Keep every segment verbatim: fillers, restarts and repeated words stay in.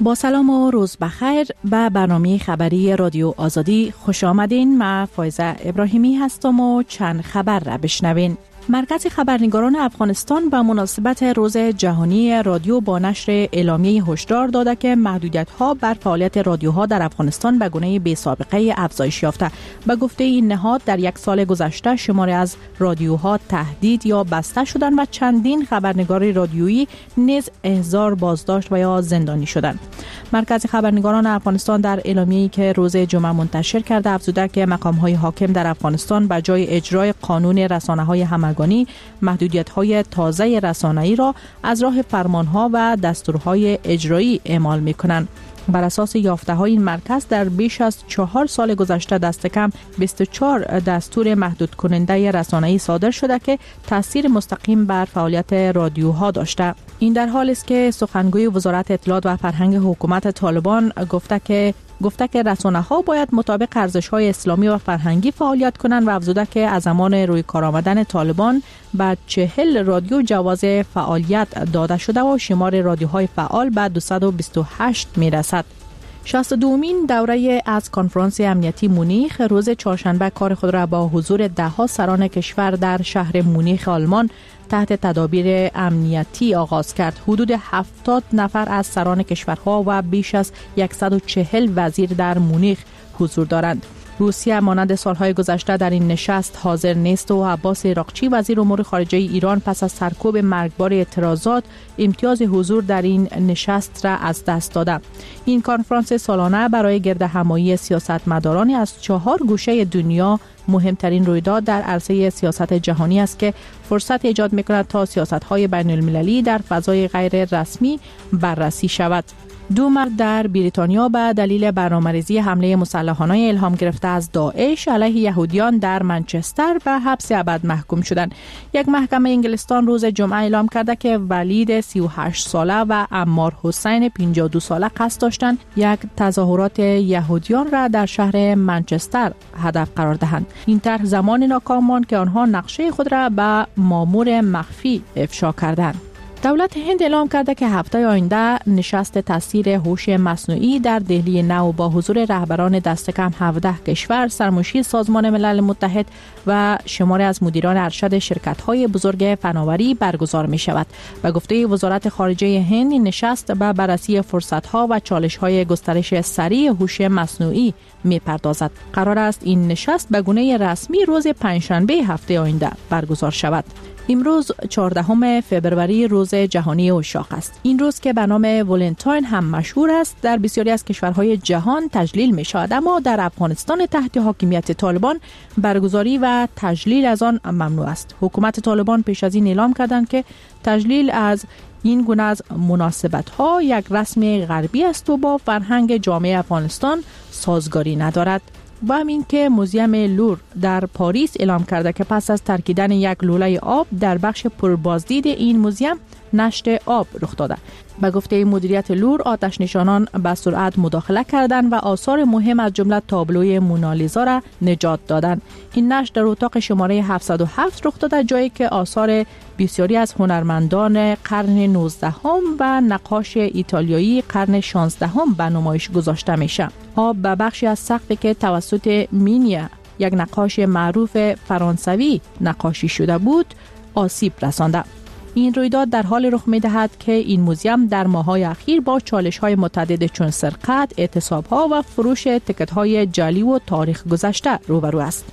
با سلام و روز بخیر به برنامه خبری رادیو آزادی خوش آمدین. من فایزه ابراهیمی هستم و چند خبر را بشنوین. مرکز خبرنگاران افغانستان به مناسبت روز جهانی رادیو با نشر اعلامیه هشدار داده که محدودیت‌ها بر فعالیت رادیوها در افغانستان به گونه بی‌سابقه افزایش یافته. به گفته این نهاد در یک سال گذشته شماری از رادیوها تهدید یا بسته شدند و چندین خبرنگار رادیویی نیز احضار، بازداشت و یا زندانی شدند. مرکز خبرنگاران افغانستان در اعلامیه‌ای که روز جمعه منتشر کرده افزوده که مقام‌های حاکم در افغانستان به جای اجرای قانون رسانه‌های همگانی محدودیت‌های تازه رسانه‌ای را از راه فرمان‌ها و دستورهای اجرایی اعمال می‌کنند. بر اساس یافته‌های این مرکز در بیش از چهار سال گذشته دست کم بیست و چهار دستور محدود کننده رسانه‌ای صادر شده که تاثیر مستقیم بر فعالیت رادیوها داشته. این در حالی است که سخنگوی وزارت اطلاعات و فرهنگ حکومت طالبان گفته که گفته که رسانه‌ها باید مطابق ارزش‌های اسلامی و فرهنگی فعالیت کنند و افزوده که از زمان روی کار آمدن طالبان به چهل رادیو جواز فعالیت داده شده و شمار رادیوهای فعال به دویست و بیست و هشت میرسد. شصت و دومین دوره از کنفرانس امنیتی مونیخ روز چهارشنبه کار خود را با حضور ده‌ها سران کشور در شهر مونیخ آلمان تحت تدابیر امنیتی آغاز کرد. حدود هفتاد نفر از سران کشورها و بیش از صد و چهل وزیر در مونیخ حضور دارند. روسیه مانند سالهای گذشته در این نشست حاضر نیست و عباس عراقچی وزیر امور خارجه ایران پس از سرکوب مرگبار اعتراضات امتیاز حضور در این نشست را از دست داده. این کنفرانس سالانه برای گردهمایی سیاستمداران از چهار گوشه دنیا مهمترین رویداد در عرصه سیاست جهانی است که فرصت ایجاد می‌کند تا سیاست‌های بین‌المللی در فضای غیر رسمی بررسی شود. دو مرد در بریتانیا به دلیل برنامه‌ریزی حمله مسلحانه الهام گرفته از داعش علیه یهودیان در منچستر به حبس ابد محکوم شدند. یک محکمه انگلستان روز جمعه اعلام کرده که ولید سی و هشت ساله و عمار حسین پنجاه و دو ساله قصد داشتند یک تظاهرات یهودیان را در شهر منچستر هدف قرار دهند. این طرح زمان ناکام ماند که آنها نقشه خود را به مامور مخفی افشا کردند. دولت هند اعلام کرده که هفته آینده نشست تاثیر هوش مصنوعی در دهلی نو با حضور رهبران دست کم هفده کشور، سرمشیر سازمان ملل متحد و شماری از مدیران ارشد شرکت‌های بزرگ فناوری برگزار می شود. به گفته وزارت خارجه هند این نشست به بررسی فرصت‌ها و چالش‌های گسترش سریع هوش مصنوعی می پردازد. قرار است این نشست به گونه رسمی روز پنجشنبه هفته آینده برگزار شود. امروز چهاردهم فوریه روز جهانی عشاق است. این روز که به نام ولنتاین هم مشهور است در بسیاری از کشورهای جهان تجلیل می شود، اما در افغانستان تحت حاکمیت طالبان برگزاری و تجلیل از آن ممنوع است. حکومت طالبان پیش از این اعلام کردند که تجلیل از این گونه از مناسبت‌ها یک رسم غربی است و با فرهنگ جامعه افغانستان سازگاری ندارد. و همین که موزیم لور در پاریس اعلام کرده که پس از ترکیدن یک لوله آب در بخش پربازدید این موزیم نشت آب رخ داده. به گفته مدیریت لور آتش نشانان به سرعت مداخله کردند و آثار مهم از جمله تابلوی مونالیزا را نجات دادند. این نشت در اتاق شماره هفتصد و هفت رخ داده، جایی که آثار بسیاری از هنرمندان قرن نوزدهم و نقاش ایتالیایی قرن شانزدهم به نمایش گذاشته میشه. آب به بخشی از سقفی که توسط مینیا یک نقاش معروف فرانسوی نقاشی شده بود آسیب رسانده. این رویداد در حال رخ می‌دهد که این موزیم در ماه‌های اخیر با چالش‌های متعدد چون سرقت، اعتصاب‌ها و فروش تکت‌های جعلی و تاریخ گذشته روبرو است.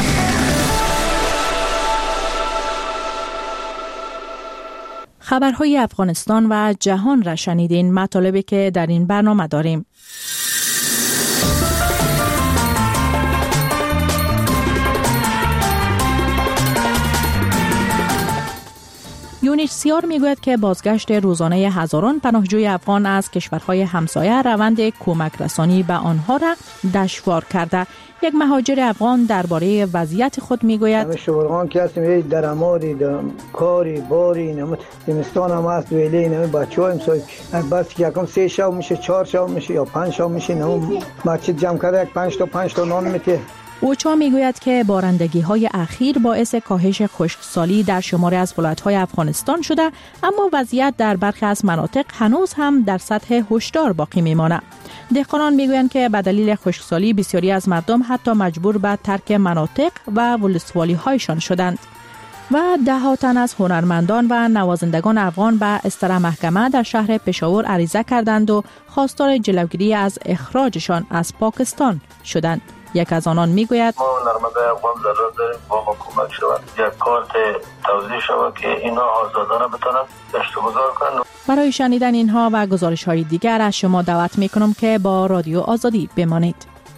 خبرهای افغانستان و جهان را شنیدین. مطالبی که در این برنامه داریم: یونیسیار میگوید که بازگشت روزانه هزاران پناهجوی افغان از کشورهای همسایه روند کمک رسانی به آنها را دشوار کرده. یک مهاجر افغان درباره وضعیت خود میگوید: شورغان که هستیم یه درآمدی کاری باری نم زمستان هم هست ویلی نم بچه‌ها امسال بس که یکم سه شب میشه چهار شب میشه یا پنج شب میشه نم بچه جمع کرده یک پنج تا پنج تا نان میته اوچا میگوید که بارندگی های اخیر باعث کاهش خشکسالی در شماری از ولایت های افغانستان شده، اما وضعیت در برخی از مناطق هنوز هم در سطح هشدار باقی میماند. دهقانان میگویند که به دلیل خشکسالی بسیاری از مردم حتی مجبور به ترک مناطق و ولسوالی هایشان شدند و ده ها تن از هنرمندان و نوازندگان افغان به استر محکمه در شهر پشاور عریضه کردند و خواستار جلوگیری از اخراجشان از پاکستان شدند. یک از آنان میگوید ما هنرمندان افغان ضرورت داریم با ما کمک شود، یک کارت توضیح شود که اینا آزادانه بتونن گشت و گذار کنن. برای شنیدن اینها و گزارش های دیگر از شما دعوت میکنم که با رادیو آزادی بمانید.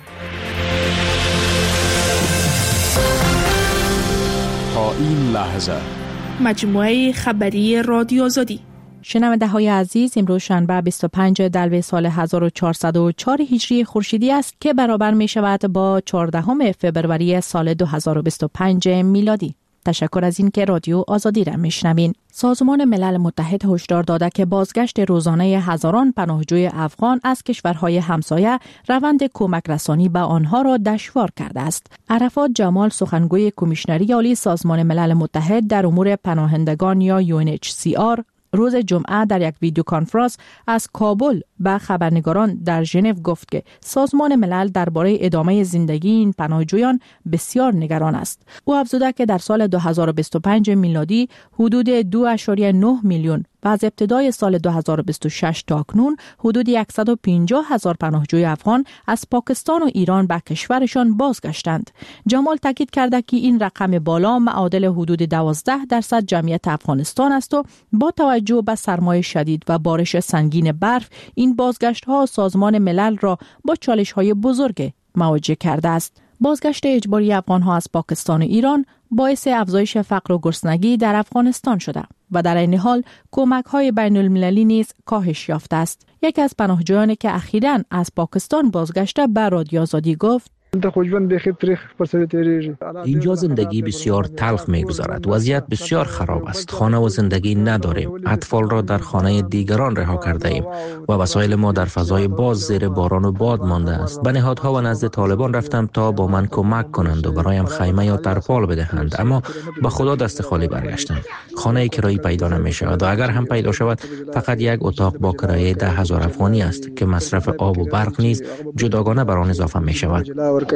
تا این لحظه مجموعه خبری رادیو آزادی. شنونده های عزیز، امروز شنبه بیست و پنجم دلو سال هزار و چهارصد و چهار هجری خورشیدی است که برابر می شود با چهاردهم فوریه سال دو هزار و بیست و پنج میلادی. تشکر از این که رادیو آزادی را میشنوین. سازمان ملل متحد هشدار داده که بازگشت روزانه هزاران پناهجوی افغان از کشورهای همسایه روند کمک رسانی به آنها را دشوار کرده است. عرفات جمال، سخنگوی کمیشنری عالی سازمان ملل متحد در امور پناهندگان یا یو ان اچ سی آر، روز جمعه در یک ویدیو کنفرانس از کابل به خبرنگاران در ژنو گفت که سازمان ملل درباره ادامه زندگی این پناهجویان بسیار نگران است. او افزوده که در سال دو هزار و بیست و پنج میلادی حدود دو ممیز نه میلیون و از ابتدای سال دو هزار و بیست و شش تا اکنون حدود صد و پنجاه هزار پناهجوی افغان از پاکستان و ایران به کشورشان بازگشتند. جمال تاکید کرده که این رقم بالا معادل حدود دوازده درصد جمعیت افغانستان است و با توجه به سرمای شدید و بارش سنگین برف، این بازگشت ها سازمان ملل را با چالش های بزرگ مواجه کرده است. بازگشت اجباری افغان ها از پاکستان و ایران باعث افزایش فقر و گرسنگی در افغانستان شده و در این حال کمک های بین المللی نیز کاهش یافته است. یکی از پناهجویانی که اخیراً از پاکستان بازگشته به رادیو آزادی گفت: اینجا زندگی بسیار تلخ می‌گذرد. وضعیت بسیار خراب است. خانه و زندگی نداریم. اطفال را در خانه دیگران رها کرده ایم و وسایل ما در فضای باز زیر باران و باد مانده است. به نهادها و نزد طالبان رفتم تا با من کمک کنند و برایم خیمه یا ترپال بدهند، اما با خدا دست خالی برگشتم. خانه کرایی پیدا نمی‌شود و اگر هم پیدا شود فقط یک اتاق با کرایه ده هزار افغانی است که مصرف آب و برق نیز جداگانه بر آن اضافه می‌شود.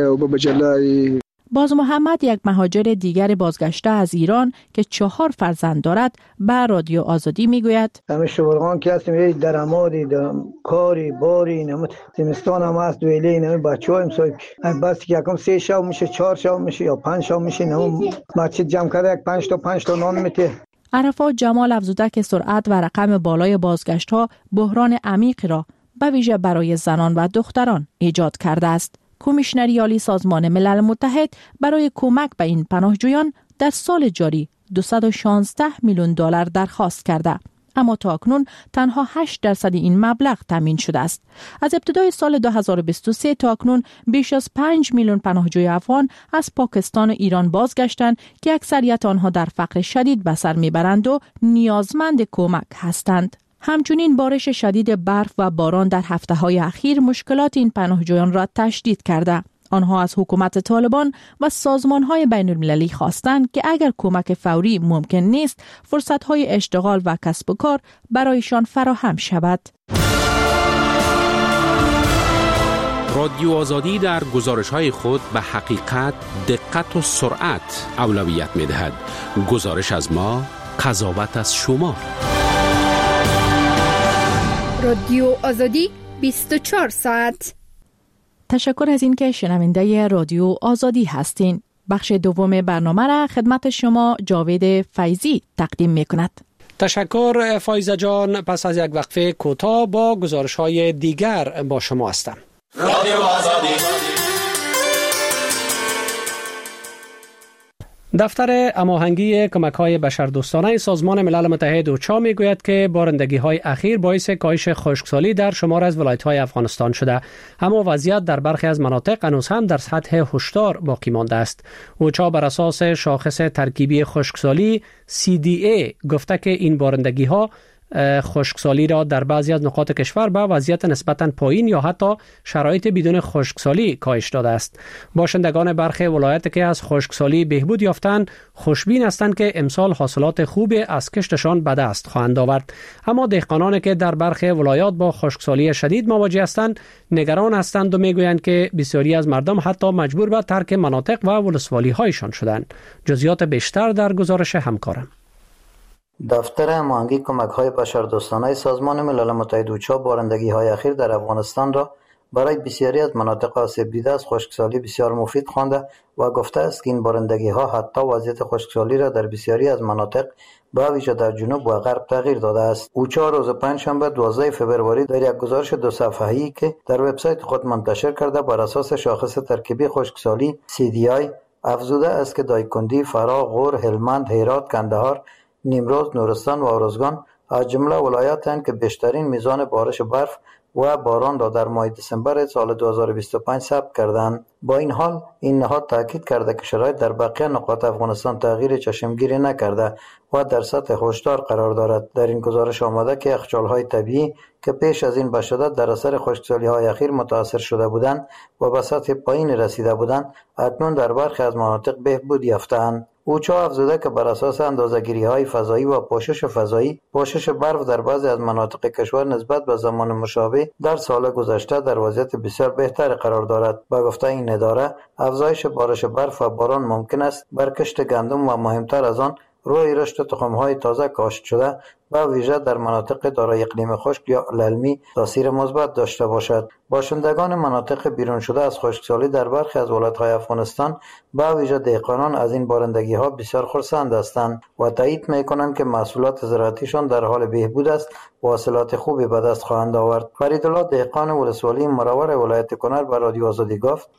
باز محمد، یک مهاجر دیگر بازگشته از ایران که چهار فرزند دارد، به رادیو آزادی میگوید: همه شورغان که هستیم یه درآمدی دارم، کاری باری نمت زمستان هم هست، دویله نمی بچه‌ها امسال بس که یکم سه شب میشه، چهار شب میشه یا پنج شب میشه، نمو مسجد جمع کرده یک پنج تا پنج تا نان میته. عرفات جمال افزوده که سرعت و رقم بالای بازگشت ها بحران عمیقی را به ویژه برای زنان و دختران ایجاد کرده است. کمیشنری عالی سازمان ملل متحد برای کمک به این پناهجویان در سال جاری دویست و شانزده میلیون دلار درخواست کرده، اما تا اکنون تنها هشت درصد این مبلغ تامین شده است. از ابتدای سال دو هزار و بیست و سه تا اکنون بیش از پنج میلیون پناهجوی افغان از پاکستان و ایران بازگشتند که اکثریت آنها در فقر شدید به سر میبرند و نیازمند کمک هستند. همچنین بارش شدید برف و باران در هفته‌های اخیر مشکلات این پناهجویان را تشدید کرده. آنها از حکومت طالبان و سازمان‌های بین المللی خواستند که اگر کمک فوری ممکن نیست، فرصت‌های اشتغال و کسب و کار برایشان فراهم شود. رادیو آزادی در گزارش‌های خود به حقیقت، دقت و سرعت اولویت می‌دهد. گزارش از ما، قضاوت از شما. رادیو آزادی بیست و چهار ساعت. تشکر از این که شنونده رادیو آزادی هستین. بخش دوم برنامه را خدمت شما جاوید فیضی تقدیم می کند. تشکر فایزه جان. پس از یک وقفه کوتاه با گزارش‌های دیگر با شما هستم. رادیو آزادی. دفتر هماهنگی کمک‌های بشردوستانه سازمان ملل متحد اوچا میگوید که بارندگی‌های اخیر باعث کاهش خشکسالی در شمار از ولایت‌های افغانستان شده، اما وضعیت در برخی از مناطق هنوز هم در سطح هشدار باقی مانده است. اوچا بر اساس شاخص ترکیبی خشکسالی سی دی ای گفته که این بارندگی‌ها خشکسالی را در بعضی از نقاط کشور به وضعیت نسبتاً پایین یا حتی شرایط بدون خشکسالی کاهش داده است. باشندگان برخی ولایت که از خشکسالی بهبود یافتند خوشبین هستند که امسال حاصلات خوب از کشتشان به دست خواهند آورد. اما دهقانانی که در برخی ولایات با خشکسالی شدید مواجه هستند نگران هستند و میگویند که بسیاری از مردم حتی مجبور به ترک مناطق و ولسوالی هایشان شدند. جزئیات بیشتر در گزارش همکارم. دفتر هماهنگی کمک‌های بشردوستانه سازمان ملل متحد اوچا بارندگی‌های اخیر در افغانستان را برای بسیاری از مناطق آسیب دیده از خشکسالی بسیار مفید خوانده و گفته است که این بارندگی‌ها حتی وضعیت خشکسالی را در بسیاری از مناطق به ویژه در جنوب و غرب تغییر داده است. اوچا روز پنجشنبه دوازده فوریه در یک گزارش دو صفحه‌ای که در وبسایت خود منتشر کرده بر اساس شاخص ترکیبی خشکسالی سی دی آی افزوده است که دایکندی، فرا، غور، هلمند، هرات، کندهار، نیمروز، نورستان و ارزگان از جمله ولایاتند که بیشترین میزان بارش برف و باران را در ماه دسامبر سال دو هزار و بیست و پنج ثبت کردند. با این حال این نهاد تاکید کرده که شرایط در بقیه نقاط افغانستان تغییر چشمگیری نکرده و در سطح هشدار قرار دارد. در این گزارش آمده که یخچال‌های طبیعی که پیش از این به شدت در اثر خشکسالی‌های اخیر متاثر شده بودند و به سطح پایین رسیده بودند اکنون در برخی از مناطق بهبود یافته‌اند. اوچا افزوده که بر اساس اندازه‌گیری‌های فضایی و پوشش فضایی، پوشش برف در بعضی از مناطق کشور نسبت به زمان مشابه در سال گذشته در وضعیت بسیار بهتر قرار دارد. با گفته این اداره، افزایش بارش برف و باران ممکن است بر کشت گندم و مهمتر از آن روی رشد تخم‌های تازه کاشت شده و ویژه در مناطق دارای اقلیم خشک یا للمی تاثیر مثبت داشته باشد. باشندگان مناطق بیرون شده از خشکسالی در برخی از ولایت‌های افغانستان با ویژه دهقانان از این بارندگی‌ها بسیار خرسند هستند و تایید می‌کنند که محصولات زراعتیشان در حال بهبود است و حاصلات خوبی به دست خواهند آورد. فریدالله دهقان ولسوالی مروره ولایت کنر به رادیو آزادی گفت: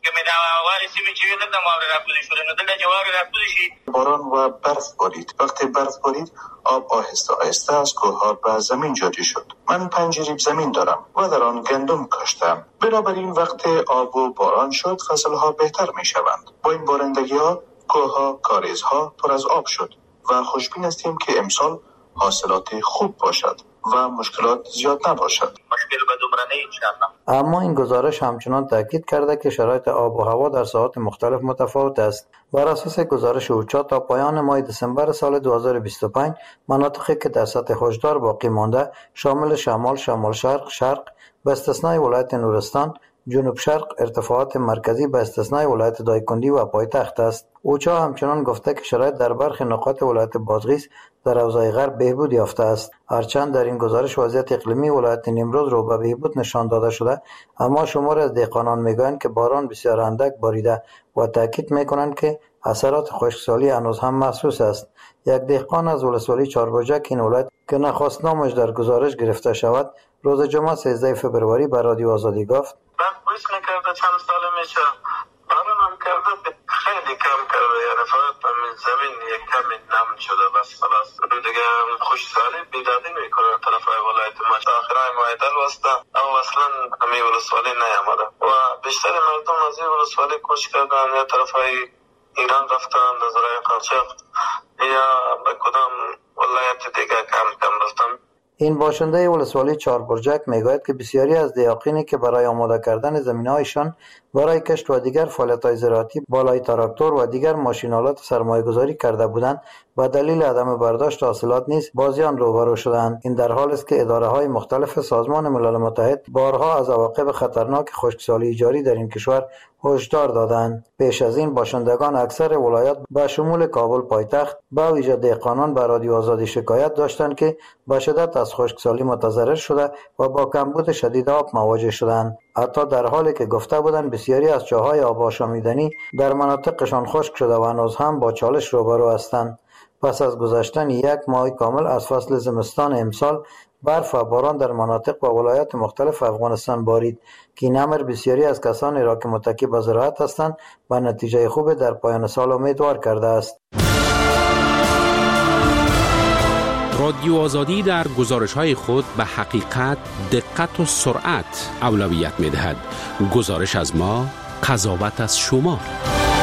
باران و برف بارید. وقتی برف بارید آب آهسته آهسته از کوه‌ها به زمین جاری شد. من پنج ریب زمین دارم و در آن گندم کاشتم. بنابراین وقت آب و باران شد فصل‌ها بهتر می‌شوند. با این بارندگی‌ها کوه‌ها، کاریزها پر از آب شد و خوشبین هستیم که امسال حاصلات خوب باشد و مشکلات زیاد نباشد. مشکل به دومرانه انشاءالله. اما این گزارش همچنان تاکید کرده که شرایط آب و هوا در ساعات مختلف متفاوت است. بر اساس گزارش اوچا تا پایان ماه دسامبر سال دو هزار و بیست و پنج مناطقی که در سطح هشدار باقی مانده شامل شمال، شمال شرق، شرق به استثنای ولایت نورستان، جنوب شرق، ارتفاعات مرکزی به استثنای ولایت دایکندی و پایتخت است. اوچا همچنان گفته که شرایط در برخی نقاط ولایت بادغیس در حوزه غرب بهبود یافته است. هرچند در این گزارش وضعیت اقلیمی ولایت نیمروز رو به بهبود نشان داده شده، اما شمار از دهقانان میگویند که باران بسیار اندک باریده و تاکید میکنند که اثرات خشکسالی هنوز هم محسوس است. یک دهقان از ولسوالی چهاربرجک این ولایت که نخواست نامش در گزارش گرفته شود، روز جمعه سیزده فوریه به رادیو آزادی گفت: بوش نکرده چند سال میشه باران هم کرده خیلی کم کرده، یعنی فقط همین زمین یک کمی نم شده بس خلاص دیگه. خشکسالی بیدادی میکنه طرف های ولایت ما آخرای معدل وسته او اصلا همین ولسوالی نیامده و بیشتر مردم از این ولسوالی کوچ کردن یا طرف های ایران رفتن در زرای قاچاق یا به کدام ولایت دیگه کم کم رفتن. این باشنده ولسوالی چهاربرجک میگوید که بسیاری از دیاقینی که برای آماده کردن زمینهایشان برای کشت و دیگر فعالیت‌های زراعتی بالای تراکتور و دیگر ماشین‌آلات سرمایه‌گذاری کرده بودند و دلیل عدم برداشت حاصلات نیز با زیان روبرو شدند. این در حالی است که اداره‌های مختلف سازمان ملل متحد بارها از عواقب خطرناک خشکسالی جاری در این کشور هشدار دادند. پیش از این باشندگان اکثر ولایات به شمول کابل پایتخت با ویژه دهقانان به رادیو آزادی شکایت داشتند که به شدت از خشکسالی متضرر شده و با کمبود شدید آب مواجه شدند. حتی در حالی که گفته بودند بسیاری از چاهای آب آشامیدنی در مناطقشان خشک شده و هنوز هم با چالش روبرو هستند. پس از گذشتن یک ماه کامل از فصل زمستان امسال برف و باران در مناطق و ولایات مختلف افغانستان بارید که این امر بسیاری از کسانی را که متکی به زراعت هستند به نتیجه خوب در پایان سال امیدوار کرده است. رادیو آزادی در گزارش‌های خود به حقیقت، دقت و سرعت اولویت می‌دهد. گزارش از ما، قضاوت از شما.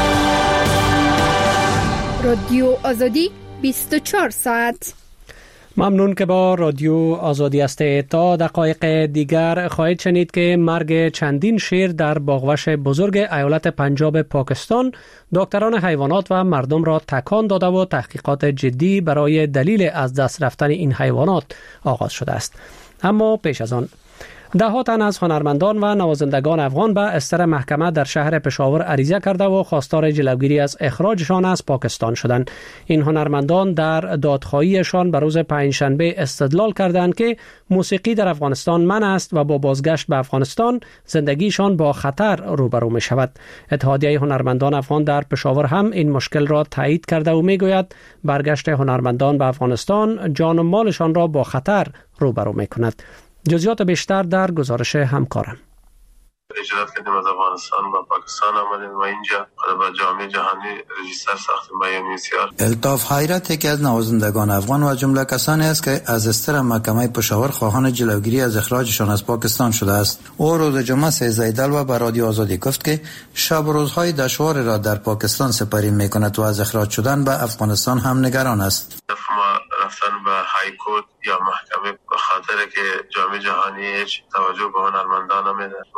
رادیو آزادی بیست و چهار ساعت. ممنون که با رادیو آزادی هستید. تا دقایق دیگر خواهید شنید که مرگ چندین شیر در باغوش بزرگ ایالت پنجاب پاکستان دکتران حیوانات و مردم را تکان داده و تحقیقات جدی برای دلیل از دست رفتن این حیوانات آغاز شده است. اما پیش از آن ده ها تن از هنرمندان و نوازندگان افغان به استر محکمه در شهر پشاور عریضه کرده و خواستار جلوگیری از اخراجشان از پاکستان شدند. این هنرمندان در دادخواهیشان به روز پنجشنبه استدلال کردند که موسیقی در افغانستان منع است و با بازگشت به افغانستان زندگیشان با خطر روبرو می شود. اتحادیه هنرمندان افغان در پشاور هم این مشکل را تایید کرده و می گوید برگشت هنرمندان به افغانستان جان و مالشان را با خطر روبرو می کند. جزئیات بیشتر در گزارش همکارم. اجرات کردیم از افغانستان و پاکستان آمدیم و اینجا با جامعه جهانی رجیستر ساختیم با یو سی آر. الطاف حیرت یکی از نوازندگان افغان و جمله کسانی است که از استر محکمه پشاور خواهان جلوگیری از اخراجشان از پاکستان شده است. او روز جمعه سیزده دلو به رادیو آزادی گفت که شب و روزهای دشوار را در پاکستان سپری می‌کند و از اخراج شدن به افغانستان هم نگران است. رفتن به های کورت یا محکمه به خاطر که جامعه جهانی هیچ توجه به هنرمندان نمیده و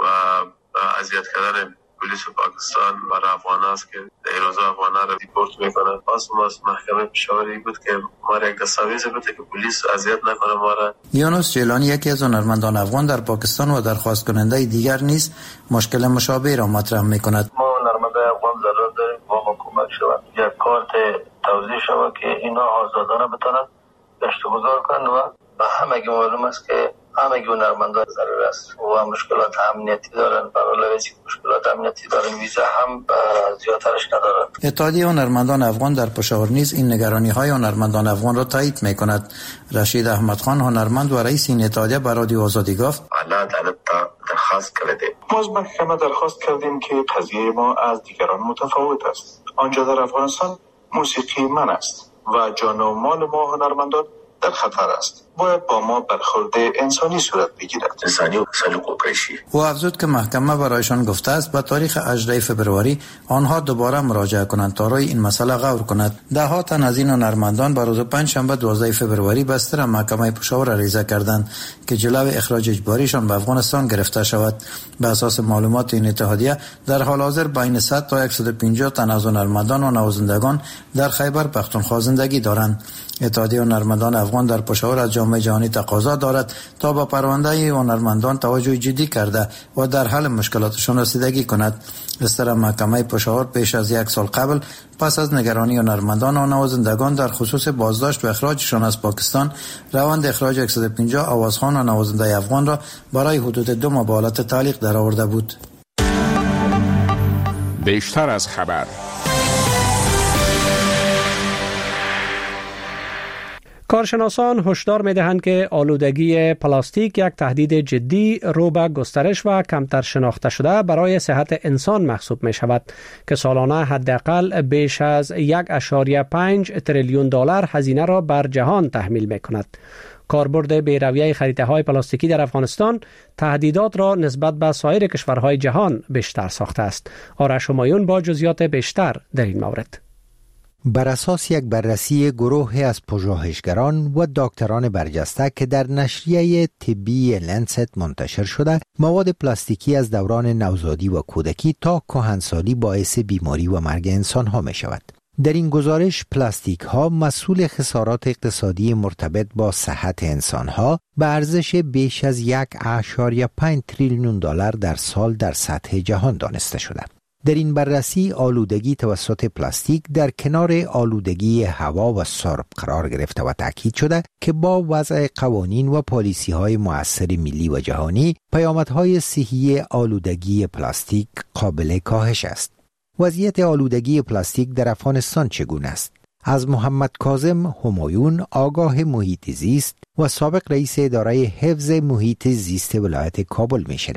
اذیت کردن پلیس پاکستان برای افغان است که در روزا افغان را دیپورت میکنند. پس ما از محکمه پشاوری بود که ما را یک دستاویز بده که پلیس اذیت نکنه ما را. یونس جیلانی یکی از هنرمندان افغان در پاکستان و درخواست کننده دیگر نیز مشکل مشابه را مطرح میکند. ما هنرمندان افغان ضرورت داریم با حکومت شود یک کارت توضیح شود که اینا آزادانه بتونن گشت و گذار کنند و به همگی معلوم است که همگی هنرمندان ضرور است و مشکلات امنیتی دارن. برای لحاظی مشکلات امنیتی دارن ویزا هم زیادترش ندارن. اتحادیه هنرمندان افغان در پشاور نیز این نگرانی های هنرمندان افغان را تایید میکند. رشید احمد خان هنرمند و رئیس این اتحادیه به رادیو آزادی گفت عدالت درخواست کردیم. ما از محکمه درخواست کردیم که قضیه ما از دیگران متفاوت است. آنجا در افغانستان موسیقی من است و جان و مال ما هنرمندان در خطر است. باید با ما برخورد انسانی صورت بگیرد. انسانی و سلوک و پیشی. او افزود که محکمه برایشان گفته است به تاریخ هجدهم فوریه آنها دوباره مراجعه کنند تا روی این مسئله غور کند. ده ها تن از این هنرمندان به روز پنجشنبه دوازده فوریه به استر محکمه پشاور عریضه کردند که جلوی اخراج اجباریشان به افغانستان گرفته شود. به اساس معلومات این اتحادیه در حال حاضر بین صد تا صد و پنجاه تن از هنرمندان و نوازندگان در خیبر پختونخوا زندگی دارند. اتحادیه هنرمندان افغان در پشاور از جامعه جهانی تقاضا دارد تا با پرونده هنرمندان توجه جدی کرده و در حل مشکلاتشان رسیدگی کند. استر محکمه پشاور پیش از یک سال قبل پس از نگرانی هنرمندان و نوازندگان در خصوص بازداشت و اخراجشان از پاکستان روند اخراج صد و پنجاه آوازخوان و نوازنده افغان را برای حدود دو ماه به حالت تعلیق درآورده بود. بیشتر از خبر. کارشناسان هشدار می‌دهند که آلودگی پلاستیک یک تهدید جدی رو به گسترش و کمتر شناخته شده برای صحت انسان محسوب می‌شود که سالانه حداقل بیش از یک اشاریه پنج تریلیون دلار هزینه را بر جهان تحمیل می‌کند. کاربرد بی‌رویه خریده‌های پلاستیکی در افغانستان تهدیدات را نسبت به سایر کشورهای جهان بیشتر ساخته است. آرش همایون با جزئیات بیشتر در این مورد. بر اساس یک بررسی گروهی از پژوهشگران و دکتران برجسته که در نشریه طبی لنست منتشر شده، مواد پلاستیکی از دوران نوزادی و کودکی تا کهنسالی باعث بیماری و مرگ انسان ها می شود. در این گزارش پلاستیک ها مسئول خسارات اقتصادی مرتبط با صحت انسان ها به ارزش بیش از یک اشاریه پنج تریلیون دلار در سال در سطح جهان دانسته شده. در این بررسی آلودگی توسط پلاستیک در کنار آلودگی هوا و سرب قرار گرفته و تاکید شده که با وضع قوانین و پالیسی‌های مؤثر ملی و جهانی پیامدهای صحی آلودگی پلاستیک قابل کاهش است. وضعیت آلودگی پلاستیک در افغانستان چگونه است؟ از محمد کاظم همایون، آگاه محیط زیست و سابق رئیس اداره حفظ محیط زیست ولایت کابل می‌شنویم.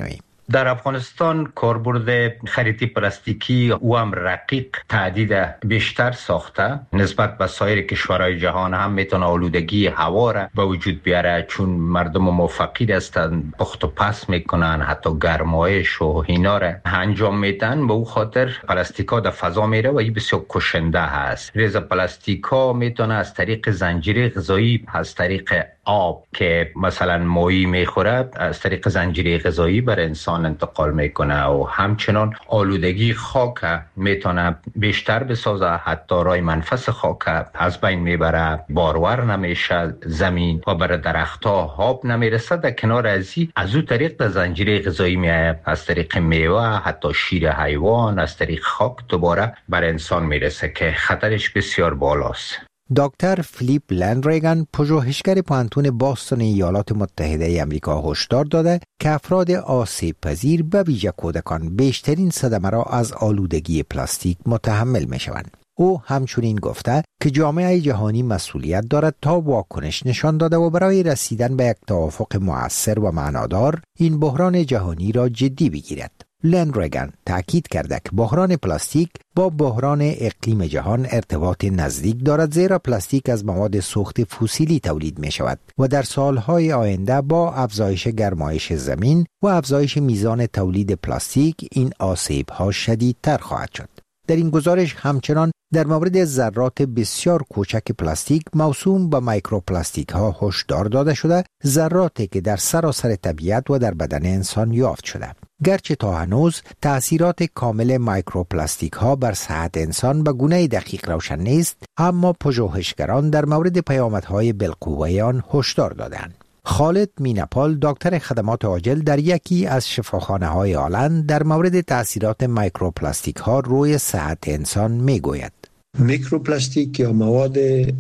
در افغانستان کاربرد خریطی پلاستیکی و هم رقیق تعدید بیشتر ساخته نسبت به سایر کشورهای جهان هم میتونه آلودگی هوا را به وجود بیاره، چون مردم مفقود هستند، پخت و پس میکنن، حتی گرمایش و اینا را انجام میدن. به او خاطر پلاستیکا در فضا میره و این بسیار کشنده هست. ریز پلاستیکا میتونه از طریق زنجیره غذایی، از طریق آب که مثلا ماهی میخوره، از طریق زنجیره غذایی بر انسان انتقال میکنه و همچنان آلودگی خاک میتونه بیشتر بسازه، حتی رای منفس خاک از بین میبره، بارور نمیشه زمین و بر درختها آب نمیرسه. در کنار ازی از او طریق در زنجیره غذایی میایه، از طریق میوه، حتی شیر حیوان، از طریق خاک دوباره بر انسان میرسه که خطرش بسیار بالاست. دکتر فیلیپ لندریگان، پژوهشگر پوهنتون باستون ایالات متحده آمریکا، هشدار داده که افراد آسیب پذیر به ویژه کودکان بیشترین صدمه را از آلودگی پلاستیک متحمل می شوند. او همچنین گفته که جامعه جهانی مسئولیت دارد تا واکنش نشان داده و برای رسیدن به یک توافق مؤثر و معنادار این بحران جهانی را جدی بگیرد. لندریگان تأکید کرده که بحران پلاستیک با بحران اقلیم جهان ارتباط نزدیک دارد، زیرا پلاستیک از مواد سوخت فسیلی تولید می شود و در سالهای آینده با افزایش گرمایش زمین و افزایش میزان تولید پلاستیک این آسیب‌ها شدیدتر خواهد شد. در این گزارش همچنان در مورد ذرات بسیار کوچک پلاستیک موسوم به میکروپلاستیک ها هشدار داده شده، ذراتی که در سراسر طبیعت و در بدن انسان یافت شده. گرچه تا هنوز تأثیرات کامل میکروپلاستیک ها بر صحت انسان به گونه دقیق روشن نیست، اما پژوهشگران در مورد پیامدهای بالقوه آن هشدار دادند. خالد مینپال، دکتر خدمات عاجل در یکی از شفاخانه های آلند، در مورد تأثیرات میکروپلاستیک ها روی صحت انسان می گوید. میکروپلاستیک یا مواد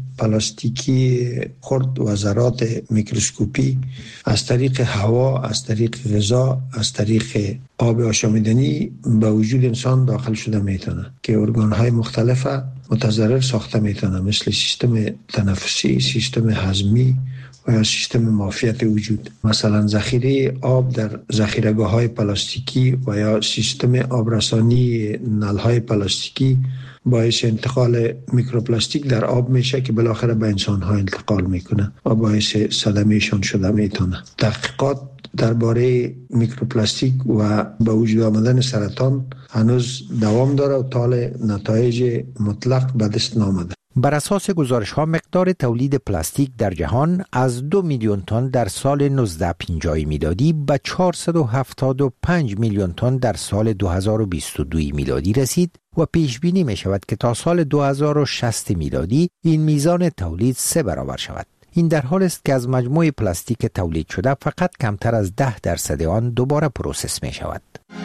پلاستیکی خرد و ذرات میکروسکوپی از طریق هوا، از طریق غذا، از طریق آب آشامیدنی به وجود انسان داخل شده میتونه که ارگان‌های مختلف متضرر ساخته میتونه، مثل سیستم تنفسی، سیستم هضمی و یا سیستم معافیت وجود. مثلا ذخیره آب در ذخیره‌گاه‌های پلاستیکی و یا سیستم آبرسانی نل‌های پلاستیکی باعث انتقال میکروپلاستیک در آب میشه که بالاخره به انسان‌ها انتقال میکنه و باعث صدمهشان شده میتونه. تحقیقات درباره میکروپلاستیک و به وجود آمدن سرطان هنوز دوام داره و تا نتایج مطلق به دست نامده. بر اساس گزارش ها مقدار تولید پلاستیک در جهان از دو میلیون تن در سال نوزده پنجاه میلادی به چهارصد و هفتاد و پنج میلیون تن در سال دو هزار و بیست و دو میلادی رسید و پیش بینی می شود که تا سال دو هزار و شصت میلادی این میزان تولید سه برابر شود. این در حال است که از مجموع پلاستیک تولید شده فقط کمتر از ده درصد آن دوباره پروسس می شود.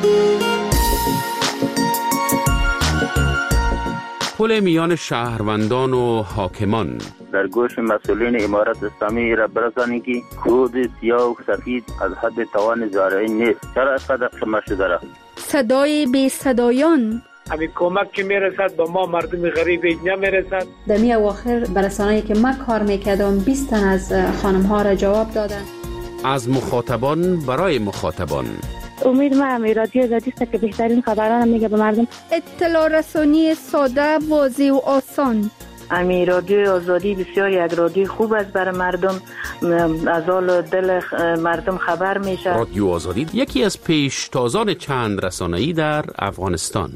پل میان شهروندان و حاکمان در گوش مسئولین امارت اسلامی را برسانید که کود سیاه و سفید از حد توان زارعین نیست. چرا اینقدر شما شده را؟ صدای بی صدایان، همین کمک که میرسد با ما مردم غریب نمیرسد. در می اواخر برسانه‌ای که من کار میکردم بیست تن از خانم ها را جواب دادن. از مخاطبان برای مخاطبان. امید ما رادیو آزادی است که بهترین خبران میگه به مردم. اطلاع رسانی ساده، واضح و آسان. امی رادیو آزادی بسیار یک رادیو خوب است برای مردم، از حال دل مردم خبر میشه. رادیو آزادی یکی از پیشتازان چند رسانه‌ای در افغانستان.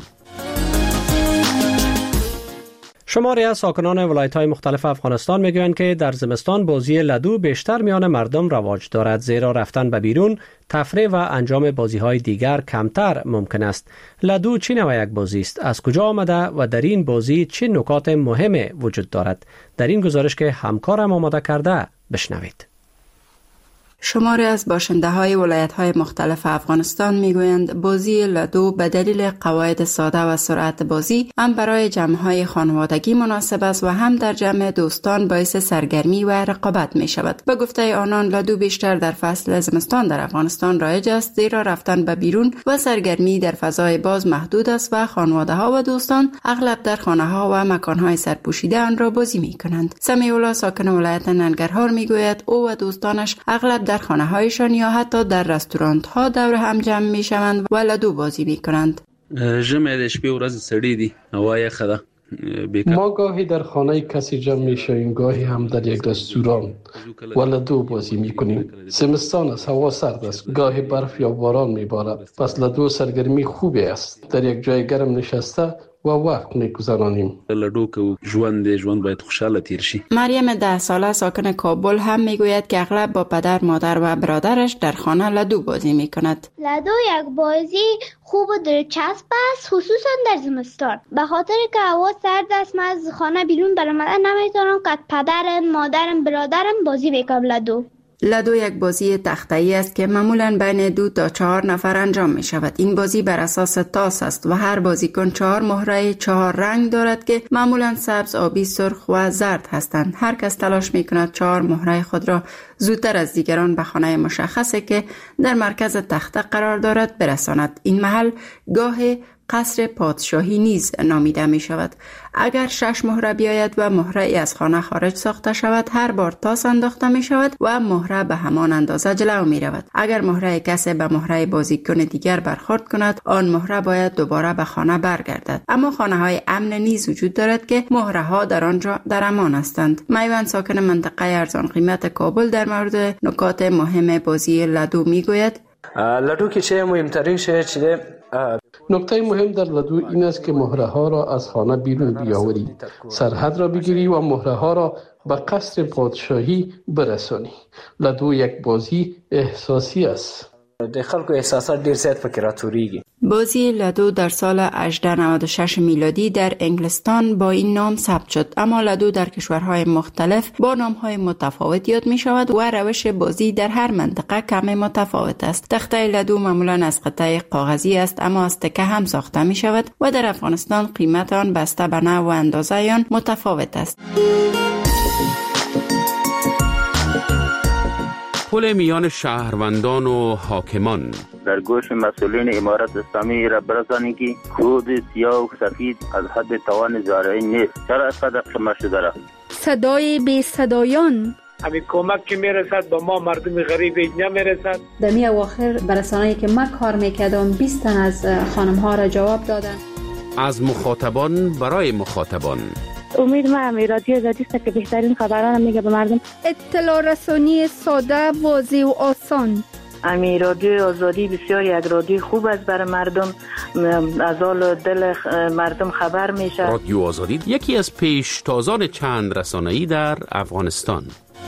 شماری از ساکنان ولایت‌های مختلف افغانستان میگویند که در زمستان بازی لدو بیشتر میان مردم رواج دارد، زیرا رفتن به بیرون، تفریح و انجام بازی‌های دیگر کمتر ممکن است. لدو چه نوع یک بازی است؟ از کجا آمده و در این بازی چه نکات مهم وجود دارد؟ در این گزارش که همکارم آماده کرده بشنوید. شماری از باشنده‌های ولایت‌های مختلف افغانستان می‌گویند بازی لدو به دلیل قواعد ساده و سرعت بازی هم برای جمع‌های خانوادگی مناسب است و هم در جمع دوستان باعث سرگرمی و رقابت می‌شود. به گفته آنان لدو بیشتر در فصل زمستان در افغانستان رایج است، زیرا رفتن به بیرون و سرگرمی در فضای باز محدود است و خانواده‌ها و دوستان اغلب در خانه‌ها و مکان‌های سرپوشیده آن را بازی می‌کنند. سمیع الله ساکن ولایت ننگرهار می‌گوید او و دوستانش اغلب در خانه هایشان یا حتی در رستوران ها دور هم جمع می شوند و لدو بازی می کنند. ژمی د شپې ورځ سړې دي، هوا یخه ده. ما گاهی در خانه کسی جمع می شویم، گاهی هم در یک رستوران و لدو بازی می کنیم. زمستان است، هوا سرد است، گاهی برف یا باران می بارد، پس لدو سرگرمی خوبی است. در یک جای گرم نشسته و وقت می‌گذرانیم. لدو که ژوند ژوند باید خوشحال تیر شي. مریم ده ساله ساکن کابل هم میگوید که اغلب با پدر، مادر و برادرش در خانه لدو بازی میکند. لدو یک بازی خوب و دلچسب است، خصوصا در زمستان. به خاطر که هوا سرد است، من از خانه بیرون برآمدن نمیتونم که پدرم، مادرم، برادرم بازی بکنم لدو. لدو یک بازی تخته‌ای است که معمولاً بین دو تا چهار نفر انجام می شود. این بازی بر اساس تاس است و هر بازیکن چهار مهره چهار رنگ دارد که معمولاً سبز، آبی، سرخ و زرد هستند. هر کس تلاش می کند چهار مهره خود را زودتر از دیگران به خانه مشخصی که در مرکز تخته قرار دارد برساند. این محل گاه قصر پادشاهی نیز نامیده می شود. اگر شش مهره بیاید و مهره ای از خانه خارج ساخته شود، هر بار تاس انداخته می شود و مهره به همان اندازه جلو می رود. اگر مهره کسی به مهره بازیکن دیگر برخورد کند، آن مهره باید دوباره به خانه برگردد. اما خانه های امن نیز وجود دارد که مهره ها در آنجا در امان هستند. میوند ساکن منطقه ارزان قیمت کابل در مورد نکات مهم بازی لدو می گوید. لدو که چه مهمترین شده چه نکته مهم در لدو این است که مهره ها را از خانه بیرون بیاوری، سرحد را بگیری و مهره ها را به قصر پادشاهی برسانی. لدو یک بازی احساسی است. د خلکو احساسات ډیر زیات پکې راټوریږي. بازی لدو در سال هجده نود و شش میلادی در انگلستان با این نام ثبت شد، اما لدو در کشورهای مختلف با نامهای متفاوت یاد می شود و روش بازی در هر منطقه کمی متفاوت است. تخته لدو معمولا از قطعه کاغذی است، اما از تکه هم ساخته می شود و در افغانستان قیمت آن بسته به نوع و اندازه آن متفاوت است. پل میان شهروندان و حاکمان. در گوش مسئولین امارت اسلامی را برسانید که کود سیاه و سفید از حد توان زارعین نیست. چرا از قدر شما شده را؟ صدای بی صدایان. همین کمک که میرسد به ما مردم غریب نمیرسد. دمی اواخر برسانه‌ای که من کار میکردم بیست تن از خانم ها را جواب دادن. از مخاطبان برای مخاطبان. امید ما رادیو آزادی است که بهترین خبران میگه به مردم. اطلاع رسانی ساده، واضح و آسان. امی رادیو آزادی بسیار یک رادیو خوب است برای مردم، از حال دل مردم خبر میشه. رادیو آزادی یکی از پیشتازان چند رسانه‌ای در افغانستان.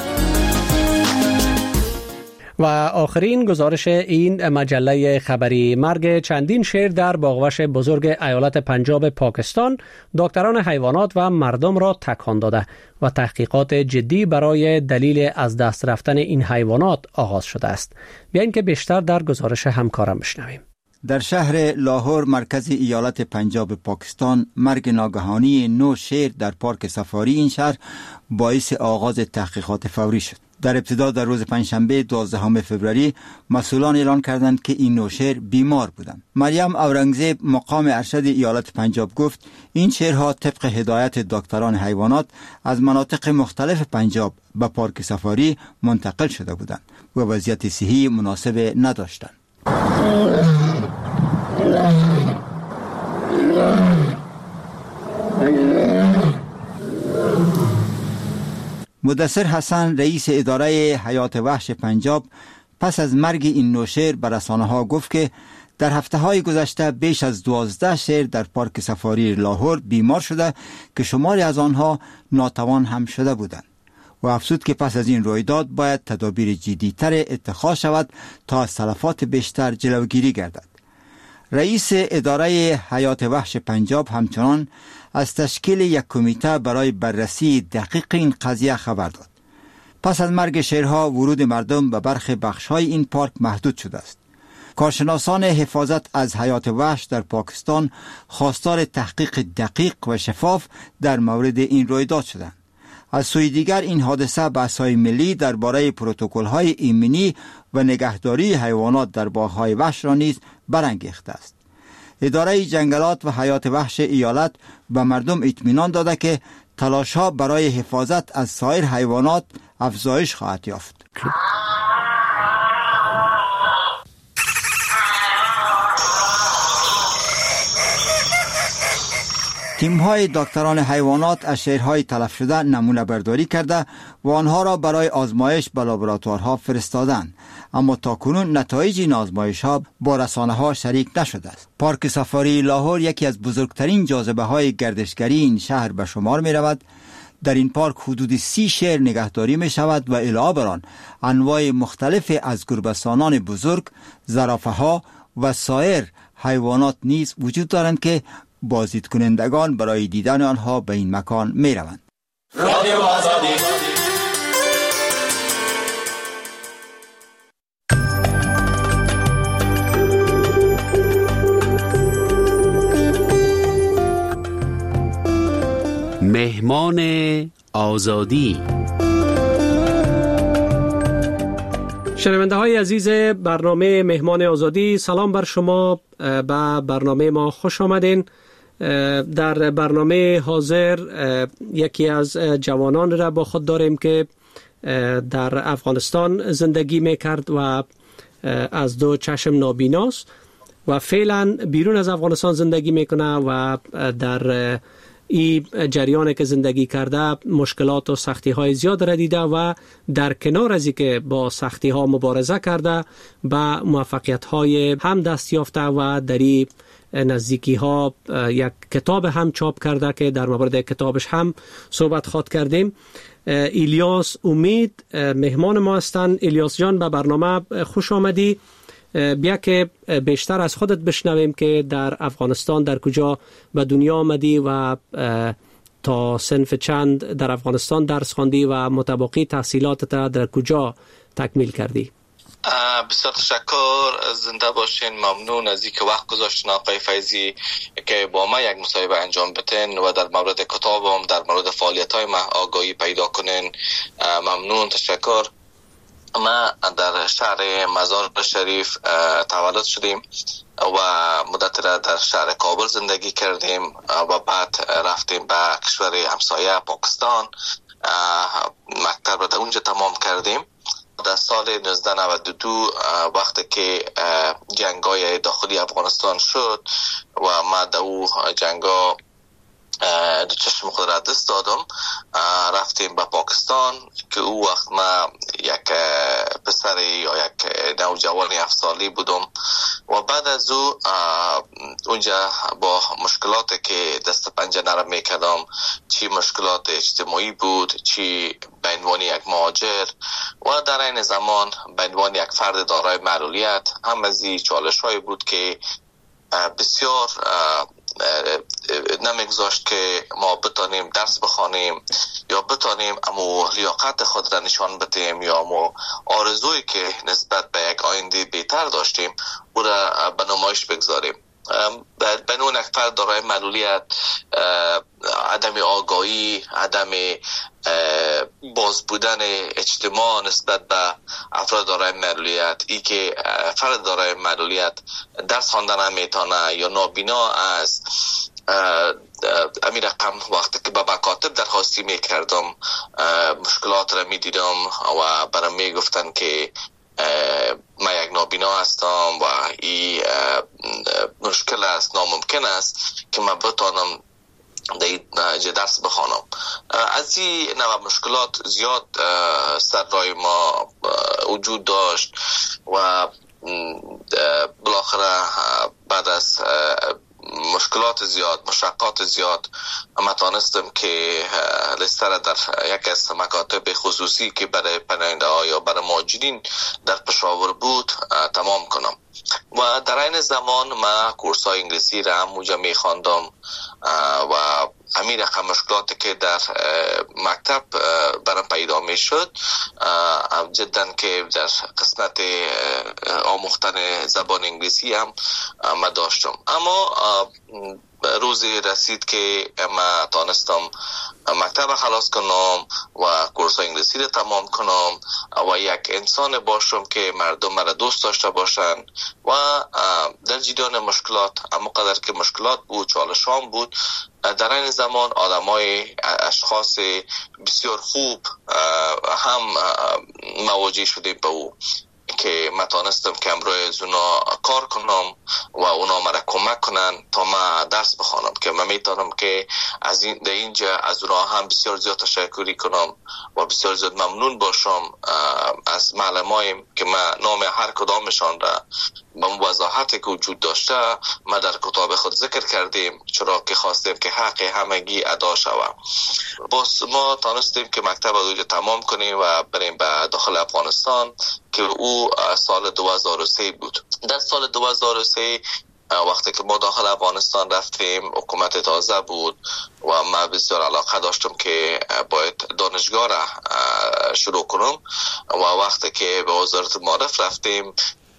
و آخرین گزارش این مجله خبری: مرگ چندین شیر در باغوش بزرگ ایالت پنجاب پاکستان دکتران حیوانات و مردم را تکان داده و تحقیقات جدی برای دلیل از دست رفتن این حیوانات آغاز شده است. بیاین که بیشتر در گزارش همکارم بشنویم. در شهر لاهور مرکز ایالت پنجاب پاکستان مرگ ناگهانی نو شیر در پارک سفاری این شهر باعث آغاز تحقیقات فوری شد. در ابتدا در روز پنجشنبه دوازدهم فوریه مسئولان اعلان کردند که این نو شیر بیمار بودند. مریم اورنگزیب مقام ارشد ایالت پنجاب گفت این شیرها طبق هدایت دکتران حیوانات از مناطق مختلف پنجاب به پارک سفاری منتقل شده بودند و وضعیت صحی مناسب نداشتند. مدثر حسن رئیس اداره حیات وحش پنجاب پس از مرگ این نو شیر به رسانه‌ها گفت که در هفته‌های گذشته بیش از دوازده شیر در پارک سفاری لاهور بیمار شده که شماری از آنها ناتوان هم شده بودند و افزود که پس از این رویداد باید تدابیر جدی‌تر اتخاذ شود تا از تلفات بیشتر جلوگیری گردد. رئیس اداره حیات وحش پنجاب همچنان از تشکیل یک کمیته برای بررسی دقیق این قضیه خبر داد. پس از مرگ شیرها ورود مردم به برخی بخش‌های این پارک محدود شده است. کارشناسان حفاظت از حیات وحش در پاکستان خواستار تحقیق دقیق و شفاف در مورد این رویداد شدند. از سوی دیگر این حادثه بحث‌های ملی درباره پروتکل‌های ایمنی و نگهداری حیوانات در باغ‌های وحش را نیز برانگیخته است. اداره جنگلات و حیات وحش ایالت به مردم اطمینان داده که تلاش‌ها برای حفاظت از سایر حیوانات افزایش خواهد یافت. تیم‌های دکتران حیوانات از شیرهای تلف شده نمونه برداری کرده و آنها را برای آزمایش به لابراتوارها فرستادند، اما تاکنون نتایج این آزمایش‌ها با رسانه‌ها شریک نشده است. پارک سفاری لاهور یکی از بزرگترین جاذبه‌های گردشگری این شهر به شمار می‌رود. در این پارک حدود سی شیر نگهداری می شود و علاوه بر آن انواع مختلف از گربه‌سانان بزرگ، زرافه‌ها و سایر حیوانات نیز وجود دارند که بازدید کنندگان برای دیدن آنها به این مکان می روند. رادیو آزادی. مهمان آزادی. شنونده های عزیز برنامه مهمان آزادی، سلام بر شما. به برنامه ما خوش آمدین. در برنامه حاضر یکی از جوانان را با خود داریم که در افغانستان زندگی میکرد و از دو چشم نابیناست و فعلا بیرون از افغانستان زندگی میکنه و در این جریان که زندگی کرده مشکلات و سختی های زیاد را دیده و در کنار از اینکه با سختی ها مبارزه کرده به موفقیت های هم دست یافته و در این نزدیکی ها یک کتاب هم چاپ کرده که در مورد کتابش هم صحبت خواد کردیم. الیاس امید مهمان ما هستند. الیاس جان، به برنامه خوش آمدی. بیا که بیشتر از خودت بشنویم که در افغانستان در کجا به دنیا آمدی و تا صنف چند در افغانستان درس خواندی و متبقی تحصیلاتت در کجا تکمیل کردی؟ بسیار تشکر، زنده باشین. ممنون از اینکه وقت گذاشتین آقای فیضی که با ما یک مصاحبه انجام بدین و در مورد کتابم، در مورد فعالیت‌های ما آگاهی پیدا کنین. ممنون، تشکر. ما در شهر مزار شریف تولد شدیم و مدت را در شهر کابل زندگی کردیم و بعد رفتیم به کشور همسایه پاکستان، مکتب را در اونجا تمام کردیم. در سال نوزده نود و دو وقتی که جنگ‌های داخلی افغانستان شد و ما در او جنگ‌ها دو چشم خود را دست دادم، رفتیم به پاکستان که او وقت ما یک پسر یا یک نوجوان هفت سالی بودم و بعد از او اونجا با مشکلاتی که دست پنجه نرم میکردم، چی مشکلات اجتماعی بود، چی به عنوان یک مهاجر و در این زمان به عنوان یک فرد دارای معلولیت، هم از این چالش‌های بود که بسیار نمیگذاشت که ما بتانیم درس بخوانیم یا بتانیم امو لیاقت خود را نشان بدیم یا امو آرزویی که نسبت به یک آینده بهتر داشتیم او را به نمایش بگذاریم. به نوع یک فرد دارای معلولیت، عدم آگاهی، عدم باز بودن اجتماع نسبت به افراد دارای معلولیت، ای که فرد دارای معلولیت درس خواندن نمیتونه یا نابینا است، امیر رقم وقتی که به مکاتب درخواستی میکردم مشکلات را میدیدم و برام میگفتن که من یک نابینا هستم و این مشکل است، ناممکن است که من بتانم در درس بخوانم. از این نوع مشکلات زیاد سر رای ما وجود داشت و بالاخره بعد از مشکلات زیاد، مشقات زیاد، اما تانستم که لسته در یک از مکاتب خصوصی که برای پناهنده ها یا برای مهاجرین در پشاور بود تمام کنم و در این زمان ما کورس های انگلیسی را هم موجه می خواندم و همین رقم مشکلاتی که در مکتب برام پیدا می شد جدا که در قسمت آموختن زبان انگلیسی هم ما داشتم. اما روزی رسید که ما تانستم مکتب خلاص کنم و کورس انگلیسی رو تمام کنم و یک انسان باشم که مردم مرا دوست داشته باشن و در جریان مشکلات، اما قدر که مشکلات بود، چالشان بود، در این زمان آدمای اشخاص بسیار خوب هم مواجه شدیم به او که من تانستم که امروی از اونا کار کنم و اونا مرا کمک کنن تا من درس بخوانم، که من میتونم که از این در اینجا از اونا هم بسیار زیاد تشکری کنم و بسیار زیاد ممنون باشم از معلمایم که من نام هر کدامشان را به وضاحتی که وجود داشته ما در کتاب خود ذکر کردیم، چرا که خواستیم که حق همگی ادا شود. باز ما تانستیم که مکتب رو تمام کنیم و بریم به داخل افغانستان که او سال دو هزار و سه بود. در سال دو هزار و سه وقتی که ما داخل افغانستان رفتیم حکومت تازه بود و من بسیار علاقه داشتم که باید دانشگاه را شروع کنم و وقتی که به وزارت معارف رفتیم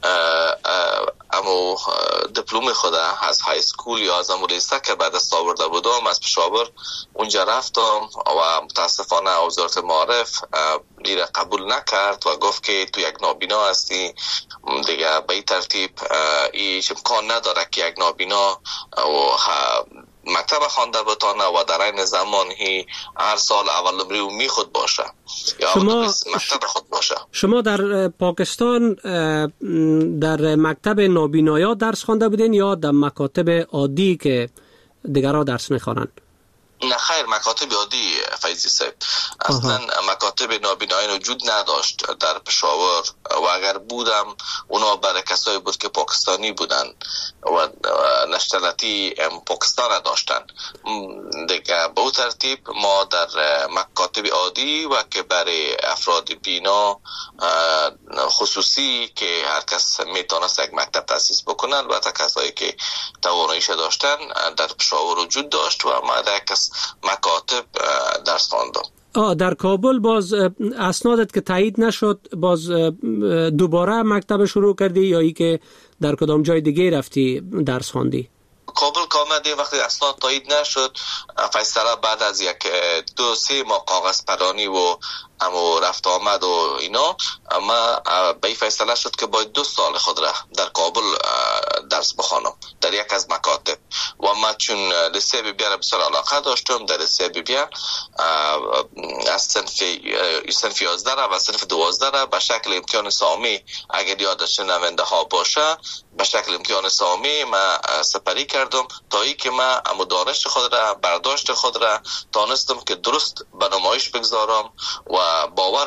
اما دیپلم خود از های سکول یا از امولیسته که بعد دست آورده بودم از پشاور اونجا رفتم و متاسفانه وزارت معارف دیره قبول نکرد و گفت که تو یک نابینا هستی دیگه به این ترتیب ایش امکان نداره که یک نابینا و مکتب خوانده بتانه و در این زمان هی هر سال اول نمره می خود باشه یا شما مکتب خود باشه. شما در پاکستان در مکتب نابینایا درس خوانده بودین یا در مکاتب عادی که دیگرها درس میخوانند؟ نه خیر، مکاتب عادی فیضی صاحب. اصلا مکاتب نابینایی وجود نداشت در پشاور و اگر بودم اونا برای کسایی بود که پاکستانی بودن و نشنالیتی پاکستان داشتن دیگه. به اون ترتیب ما در مکاتب عادی و که برای افراد بینا خصوصی که هر کس میتونست یک مکتب تاسیس بکنن و تا کسایی که تواناییش داشتن در پشاور وجود داشت و ما در کس مکاتب درس خواندم. آه در کابل باز اسنادت که تایید نشد باز دوباره مکتب شروع کردی یا ای که در کدام جای دیگه رفتی درس خواندی؟ کابل که آمدیم وقتی اسناد تایید نشد فیصله بعد از یک دو سه ماه کاغذ پرانی و اما رفت آمد و اینا اما به این فیصله شد که باید دو سال خود را در کابل درس بخوانم در یک از مکاتب و من چون لیسه بی بی را بسیار علاقه داشتم در لیسه بی بی از صنف صنف یازده را و صنف دوازده را به شکل امتحان سامی اگر یادش نمونده ها باشه به شکل امتحان سامی من سپری کردم تا ای که من اما دانش خود را برداشت خود را تانستم که درست به نمایش بگذارم و باور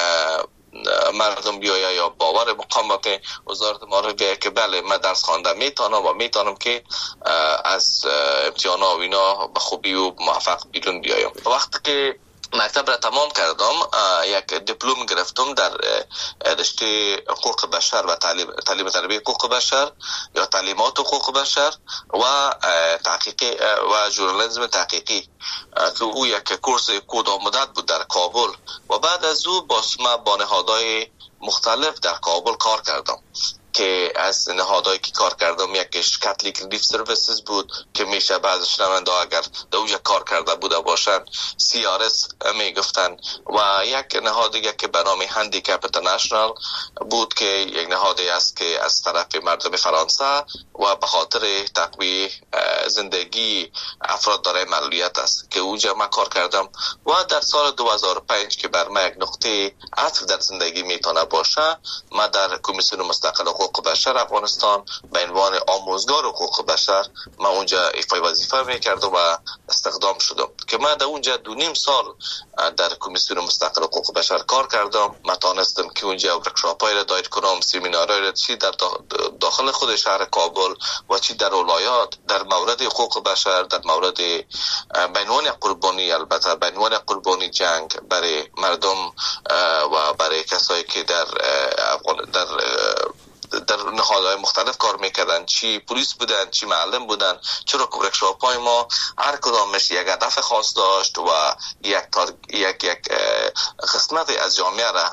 مردم بیاید یا باور مقامات وزارت معارف بیاید که بله من درس خوانده میتونم و میتونم که از امتحان ها و اینا به خوبی و موفق بیرون بیایم. وقتی که مکتب را تمام کردم یک دیپلم گرفتم در رشته حقوق بشر و تعلیم تعلیم تربیت حقوق بشر یا تعلیمات حقوق بشر و تحقیقی و ژورنالیسم تحقیقی که او یک کورس کوتاه مدت بود در کابل و بعد از او باز ما با نهادهای مختلف در کابل کار کردم که از نهادهایی که کار کردم یکیش کاتولیک ریلیف سرویسز بود که میشه بعضش نمنده اگر در اونجا کار کرده بوده باشن سی آر اس میگفتن و یک نهاد دیگه که به نام هندیکپ اینترنشنال بود که یک نهادی است که از طرف مردم فرانسه و به خاطر تقویه زندگی افراد دارای معلولیت است که اونجا من کار کردم و در سال دو هزار و پنج که بر من یک نقطه عطف در زندگی میتونه باشه من در کمیسیون مستقل حقوق بشر افغانستان به عنوان آموزگار حقوق بشر من اونجا ایفای وظیفه میکردم و استخدام شدم که من در اونجا دو نیم سال در کمیسیون مستقل حقوق بشر کار کردم. من تانستم که اونجا ورکشاپ‌های را دایر کنم، سمینارهای را چی در داخل خود شهر کابل و چی در ولایات در مورد حقوق بشر، در مورد به عنوان قربانی البته به عنوان قربانی جنگ برای مردم و برای کسایی که در در در نهادهای مختلف کار میکردن، چی پلیس بودن چی معلم بودن، چرا که ورکشاپ های ما هر کدامش یک هدف خاص داشت و یک یک یک قسمت از جامعه را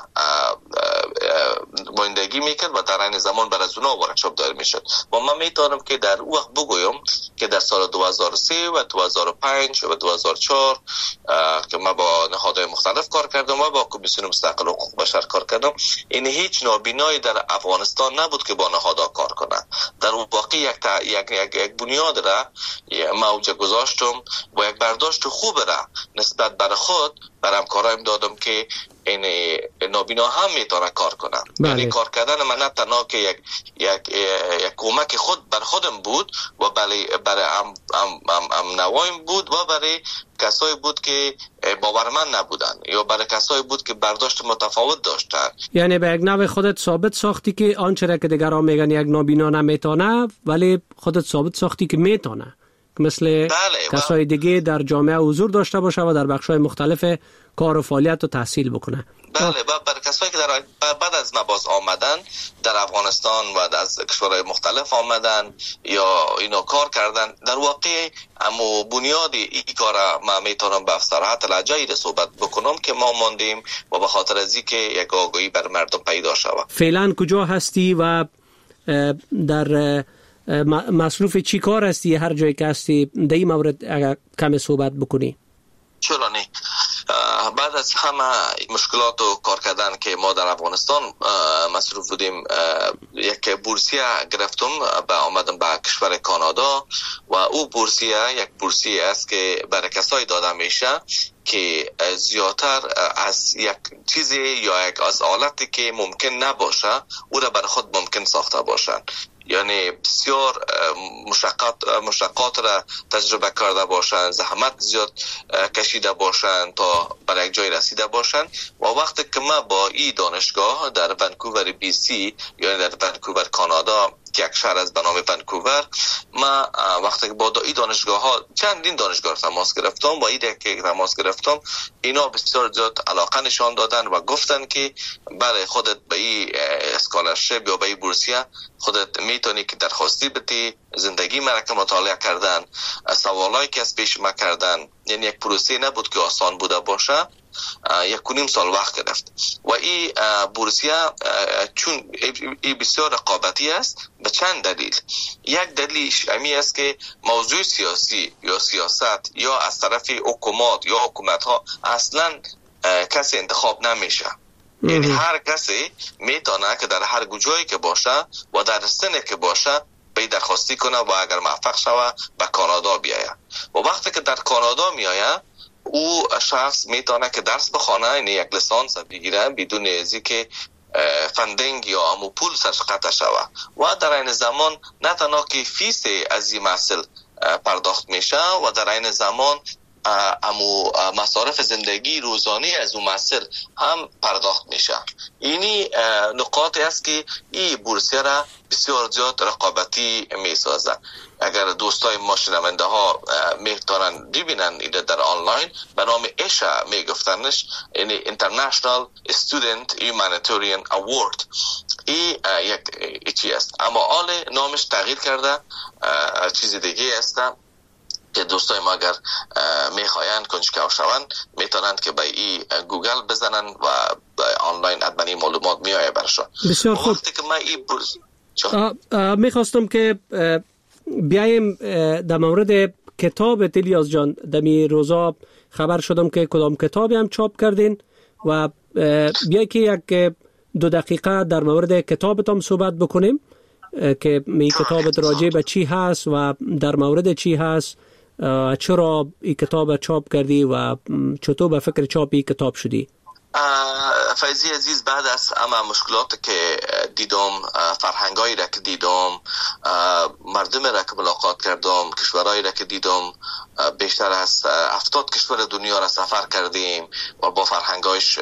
بایندگی میکرد و در این زمان بر از اونها ورکشاپ دایر میشد. و من میتونم که در اون وقت بگویم که در سال دو هزار و سه و دو هزار و پنج و دو هزار و چهار که من با نهادهای مختلف کار کردم و با کمیسیون مستقل حقوق بشر کار کردم، این هیچ نابینایی در افغانستان نبود که با نهادها کار کنه. در واقع یک, یک, یک, یک بنیاد را ما اوجا گذاشتم و یک برداشت خوب را نسبت بر خود بر همکارایم دادم که این نابینا هم میتونه کار کنه. یعنی کار کردن من نه تنها که یک یک یک کمک خود بر خودم بود و برای برای ام ام ام, ام نوایم بود و برای کسایی بود که باورمند نبودن یا برای کسایی بود که برداشت متفاوت داشتن. یعنی به یک نوع خودت ثابت ساختی که آنچه را که دیگران میگن یک نابینا نمیتونه، ولی خودت ثابت ساختی که میتونه، مثل بله کسای دیگه در جامعه حضور داشته باشه و در بخش‌های مختلف کار و فعالیت و تحصیل بکنه. بله و برای کسایی که در بعد از مباز آمدن در افغانستان و از کشورهای مختلف آمدن یا اینو کار کردن، در واقع اما بنیادی این کار ما میتونم به صراحت لحجه صحبت بکنم که ما ماندیم و به خاطر از اینکه یک آگاهی بر مردم پیدا شود. فعلا کجا هستی و در مصروف چی کار هستی؟ هر جایی که هستی در این مورد اگر کم صحبت بکنی. چرا نه؟ بعد از همه مشکلات و کار کردن که ما در افغانستان مصروف بودیم، یک بورسیه گرفتم و آمدم به کشور کانادا و او بورسیه یک بورسیه است که برای کسایی داده میشه که زیادتر از یک چیزی یا یک از آلتی که ممکن نباشه او را برای خود ممکن ساخته باشن. یعنی بسیار مشقات مشقات را تجربه کرده باشند، زحمت زیاد کشیده باشند تا برای یک جای رسیده باشند و وقتی که ما با این دانشگاه در ونکوور بی سی یعنی در ونکوور کانادا که یک شهر از به نام ونکوور، ما وقتی که با این دانشگاه ها چندین دانشگاه تماس گرفتم و این که تماس گرفتم اینا بسیار زیاد علاقه نشان دادن و گفتن که برای خودت به این اسکالرشپ یا به این بورسیه خودت میتونی که درخواستی بدی، زندگی مرکه مطالعه کردن، سوالایی که از پیش ما کردن، یعنی یک پروسه نبود که آسان بوده باشه. یک و نیم سال وقت گرفت و این بورسیه چون این بسیار رقابتی است به چند دلیل. یک دلیلش امی است که موضوع سیاسی یا سیاست یا از طرف حکومت یا حکومت ها اصلا کسی انتخاب نمیشه. یعنی هر کسی میتونه که در هر جایی که باشه و در سنی که باشه به درخواستی کنه و اگر موفق شوه به کانادا بیایه و وقتی که در کانادا میایه او شخص میتونه که درس بخونه، یعنی یک لیسانس بگیره بدون ازی که فندینگ یا امو پول سرش قطع شوه و در این زمان نه تنها که فیس از این محصول پرداخت میشه و در این زمان امو مصارف زندگی روزانه از اون محصول هم پرداخت میشه. اینی نقاطی است که این بورسیه را بسیار زیاد رقابتی میسازه. اگر دوستای ما شنونده ها میتونن ببینن ایده در آنلاین به نام ایشا میگفتنش، یعنی International Student Humanitarian Award. این یک چی است اما حال نامش تغییر کرده، چیز دیگه است که دوستای ما اگر میخواین کنجکاو شوند میتونند که به این گوگل بزنن و آنلاین ادمنی معلومات میایه برشون. بسیار خوب. وقتی که من این برز... میخواستم که بیایم در مورد کتاب الیاس جان. دمی روزا خبر شدم که کدام کتابی هم چاپ کردین و بیایی که یک دو دقیقه در مورد کتابتان صحبت بکنیم که می کتابت راجع به چی هست و در مورد چی هست، چرا این کتاب چاپ کردی و چطور به فکر چاپ این کتاب شدی؟ فیضی عزیز، بعد از اما مشکلات که دیدم، فرهنگایی را که دیدم، مردم را که ملاقات کردم، کشورهایی را که دیدم، بیشتر از هفتاد کشور دنیا را سفر کردیم و با فرهنگایش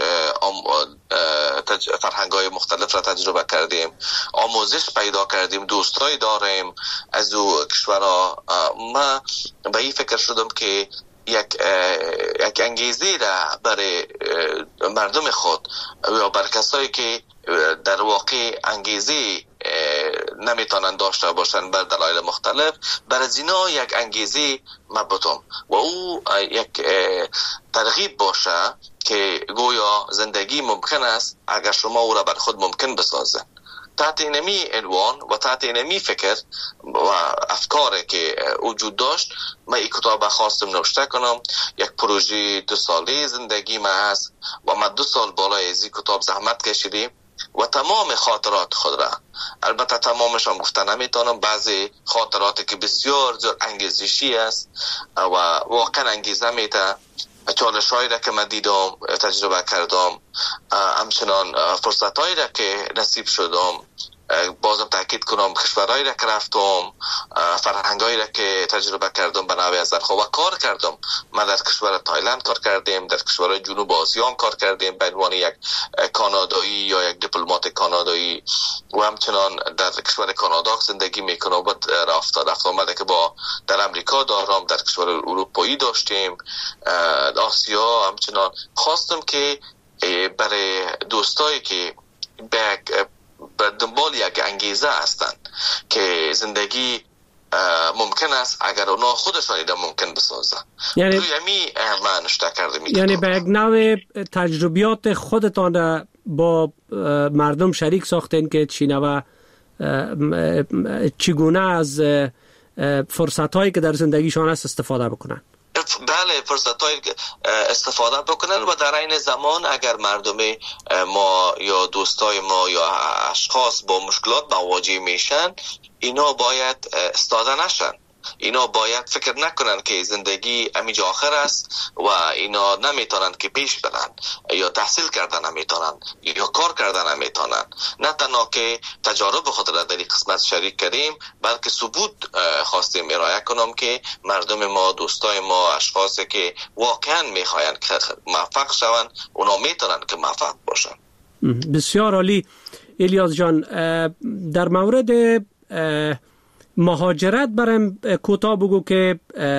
فرهنگای مختلف را تجربه کردیم، آموزش پیدا کردیم، دوستایی داریم از او کشورها. ما به این فکر شدم که یک یک انگیزه را برای مردم خود یا برای کسایی که در واقع انگیزه نمیتونن داشته باشن بر دلایل مختلف، برای زینا یک انگیزه مبتم و او یک ترغیب باشه که گویا زندگی ممکن است اگر شما او را بر خود ممکن بسازن. تحت اینمی عنوان و تحت اینمی فکر و افکاری که وجود داشت من این کتاب خواستم نوشته کنم. یک پروژه دو ساله زندگی من هست و من دو سال بالای از این کتاب زحمت کشیدیم و تمام خاطرات خود را، البته تمامش هم گفته نمیتونم، بعضی خاطراتی که بسیار زیاد انگیزشی است و واقعا انگیزه میده چالش هایی را که من دیدم تجربه کردم، همچنان فرصت هایی را که نصیب شدم، بازم تاکید کنم کشورهایی را که رفتم، فرهنگایی را که تجربه کردم به نوع از خود و کار کردم. من در کشور تایلند کار کردیم، در کشورهای جنوب آسیا هم کار کردیم به عنوان یک کانادایی یا یک دیپلمات کانادایی و همچنان در کشور کانادا زندگی میکنم و رفت رفت آمده که با در امریکا دارم، در کشور اروپایی داشتیم، آسیا. همچنان خواستم که برای دوستایی که به به دنبال یک انگیزه هستند که زندگی ممکن است اگر اونا خودشان ایده ممکن بسازن، یعنی روی امی من نشته کرده میکنم. یعنی به یک نوع تجربیات خودتان را با مردم شریک ساختین که چینوه چگونه از فرصت هایی که در زندگیشان است استفاده بکنن. بله، فرصت های استفاده بکنن و در این زمان اگر مردم ما یا دوستای ما یا اشخاص با مشکلات مواجه میشن، اینا باید استاده نشن، اینا باید فکر نکنن که زندگی همینجا آخر است و اینا نمیتونن که پیش برن یا تحصیل کردن نمیتونن یا کار کردن نمیتونن. نه تنها که تجارب خود را در این قسمت شریک کردیم، بلکه ثبوت خواستیم ارائه کنم که مردم ما، دوستای ما، اشخاصی که واقعا میخواین که موفق شون، اونا میتونن که موفق باشن. بسیار عالی. الیاس جان، در مورد مهاجرت برام کوتاه بگو که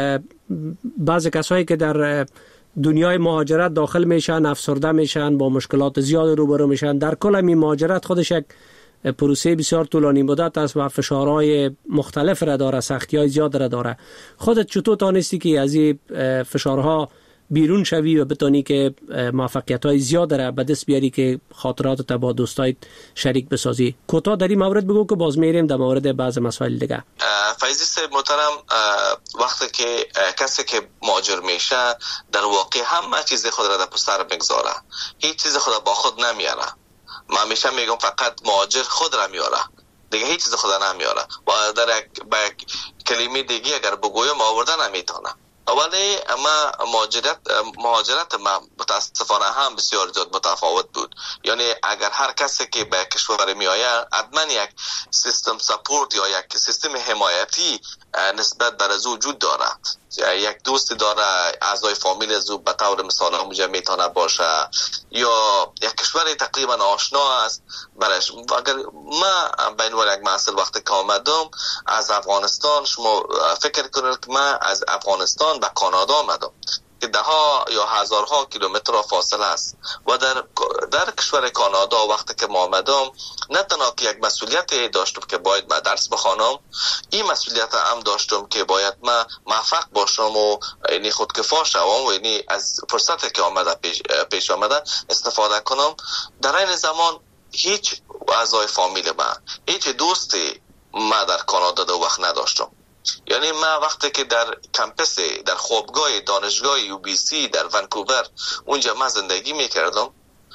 بعضی کسایی که در دنیای مهاجرت داخل میشن افسرده میشن، با مشکلات زیاد روبرو میشن. در کل این مهاجرت خودش یک پروسه بسیار طولانی مدت است و فشارهای مختلف را داره، سختی‌های زیاد را داره. خودت چطور تانستی که از این فشارها بیرون شوی و بتونی که موفقیت‌های زیاد را به دست بیاری که خاطراتت با دوستایت شریک بسازی؟ کوتاه در این مورد بگو که باز میریم در مورد بعض مسائل دیگه. فیضی صاحب محترم، وقتی که کسی که مهاجر میشه در واقع همه چیز خود را در پشت سر میگذاره، هیچ چیز خود با خود نمیاره. من همیشه میگم فقط مهاجر خود را میاره، دیگه هیچ چیز خود نمیاره و در یک کلمه دیگه اگر بگویم آوردن نمیتونه. اولی اما مهاجرت مهاجرت ما متاسفانه هم بسیار زیاد متفاوت بود. یعنی اگر هر کسی که به کشور می آید حتما یک سیستم سپورت یا یک سیستم حمایتی نسبت بر از وجود داره. یک دوست داره، اعضای فامیل از او به طور مثال همونجا میتونه باشه، یا یک کشور تقریبا آشنا است برش. اگر ما بین یک مسئله وقتی که آمدم از افغانستان، شما فکر کنید که من از افغانستان به کانادا آمدم که ده ها یا هزارها کیلومتر فاصله است و در در کشور کانادا وقتی که ما آمدم نه تنها که یک مسئولیت داشتم که باید من درس بخوانم، این مسئولیت هم داشتم که باید من موفق باشم و یعنی خودکفا شوم و یعنی از فرصتی که آمده پیش, پیش آمده استفاده کنم. در این زمان هیچ اعضای فامیل من، هیچ دوستی من در کانادا دو وقت نداشتم. یعنی من وقتی که در کمپس، در خوابگاه دانشگاه یو بی سی در ونکوور اونجا من زندگی میکردم،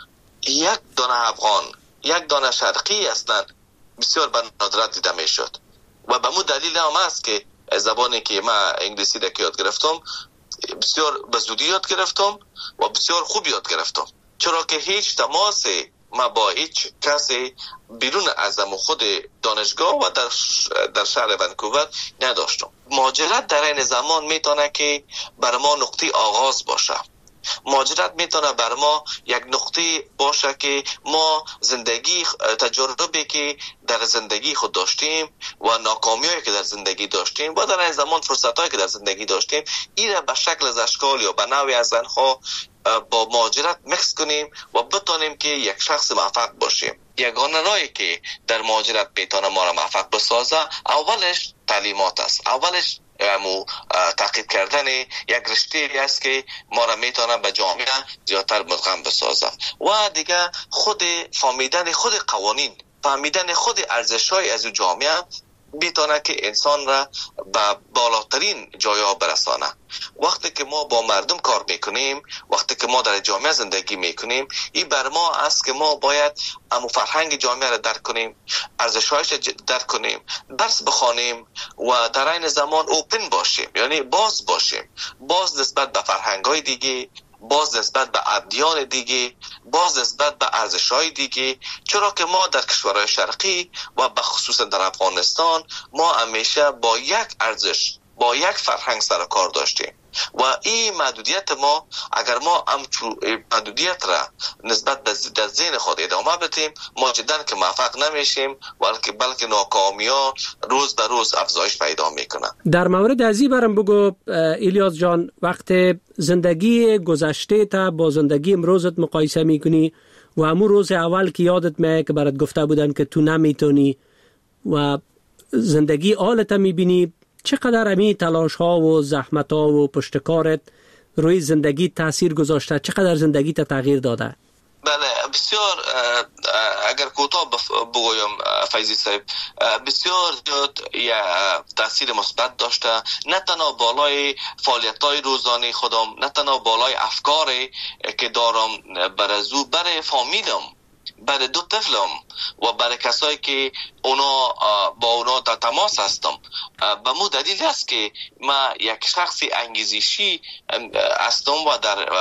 یک دانه افغان، یک دانه شرقی اصلا بسیار به ندرت دیده میشد و به مو دلیل هم است که زبانی که من انگلیسی را که یاد گرفتم بسیار به زودی یاد گرفتم و بسیار خوب یاد گرفتم، چرا که هیچ تماس ما با هیچ کسی بیرون از خود دانشگاه و در در شهر ونکوور نداشتم. مهاجرت در این زمان میتونه که بر ما نقطه آغاز باشه. مهاجرت میتونه بر ما یک نقطه باشه که ما زندگی، تجربه که در زندگی خود داشتیم و ناکامیایی که در زندگی داشتیم و در این زمان فرصتایی که در زندگی داشتیم، این را به شکل از اشکال یا به نوعی از آنها با مهاجرت مکس کنیم و بتونیم که یک شخص موفق باشیم. یگانه راهی که در مهاجرت میتونه ما را موفق بسازه اولش تعلیمات است، اولش مو تاکید کردن یک رشته است که ما را میتونه به جامعه زیادتر مدغم بسازه و دیگه خود فهمیدن خود قوانین، فهمیدن خود ارزش‌های از جامعه بیتونه که انسان را به بالاترین جایا برسانه. وقتی که ما با مردم کار میکنیم، وقتی که ما در جامعه زندگی میکنیم، این بر ما است که ما باید امو فرهنگ جامعه را درک کنیم، ارزش‌هایش درک کنیم، درس بخوانیم و در این زمان اوپن باشیم، یعنی باز باشیم، باز نسبت به فرهنگ‌های دیگه، باز نسبت به ادیان دیگه، باز نسبت به ارزش‌های دیگه. چرا که ما در کشورهای شرقی و به خصوص در افغانستان ما همیشه با یک ارزش، با یک فرهنگ سر کار داشتیم و این محدودیت ما، اگر ما همچون محدودیت را نسبت به ذهن خود ادامه بدیم، ما جدا که موفق نمیشیم، بلکه بلکه ناکامی‌ها روز به روز افزایش پیدا میکنه. در مورد ازی برام بگو الیاس جان، وقت زندگی گذشته تا با زندگی امروزت مقایسه میکنی و همون روز اول که یادت میاد که برات گفته بودن که تو نمیتونی و زندگی حالت میبینی، چقدر امی تلاش ها و زحمت ها و پشتکارت روی زندگی تاثیر گذاشته؟ چقدر زندگی تا تغییر داده؟ بله، بسیار. اگر کوتاه بگویم فیضی صاحب، بسیار زیاد یا تاثیر مثبت داشته، نه تنها بالای فعالیت‌های روزانه خودم، نه تنها بالای افکاری که دارم برازو برای فامیلم، برای دو طفلم و برای کسایی که اونا با اونا در تماس هستم. به مو دلیل است که ما یک شخصی انگیزشی هستم و در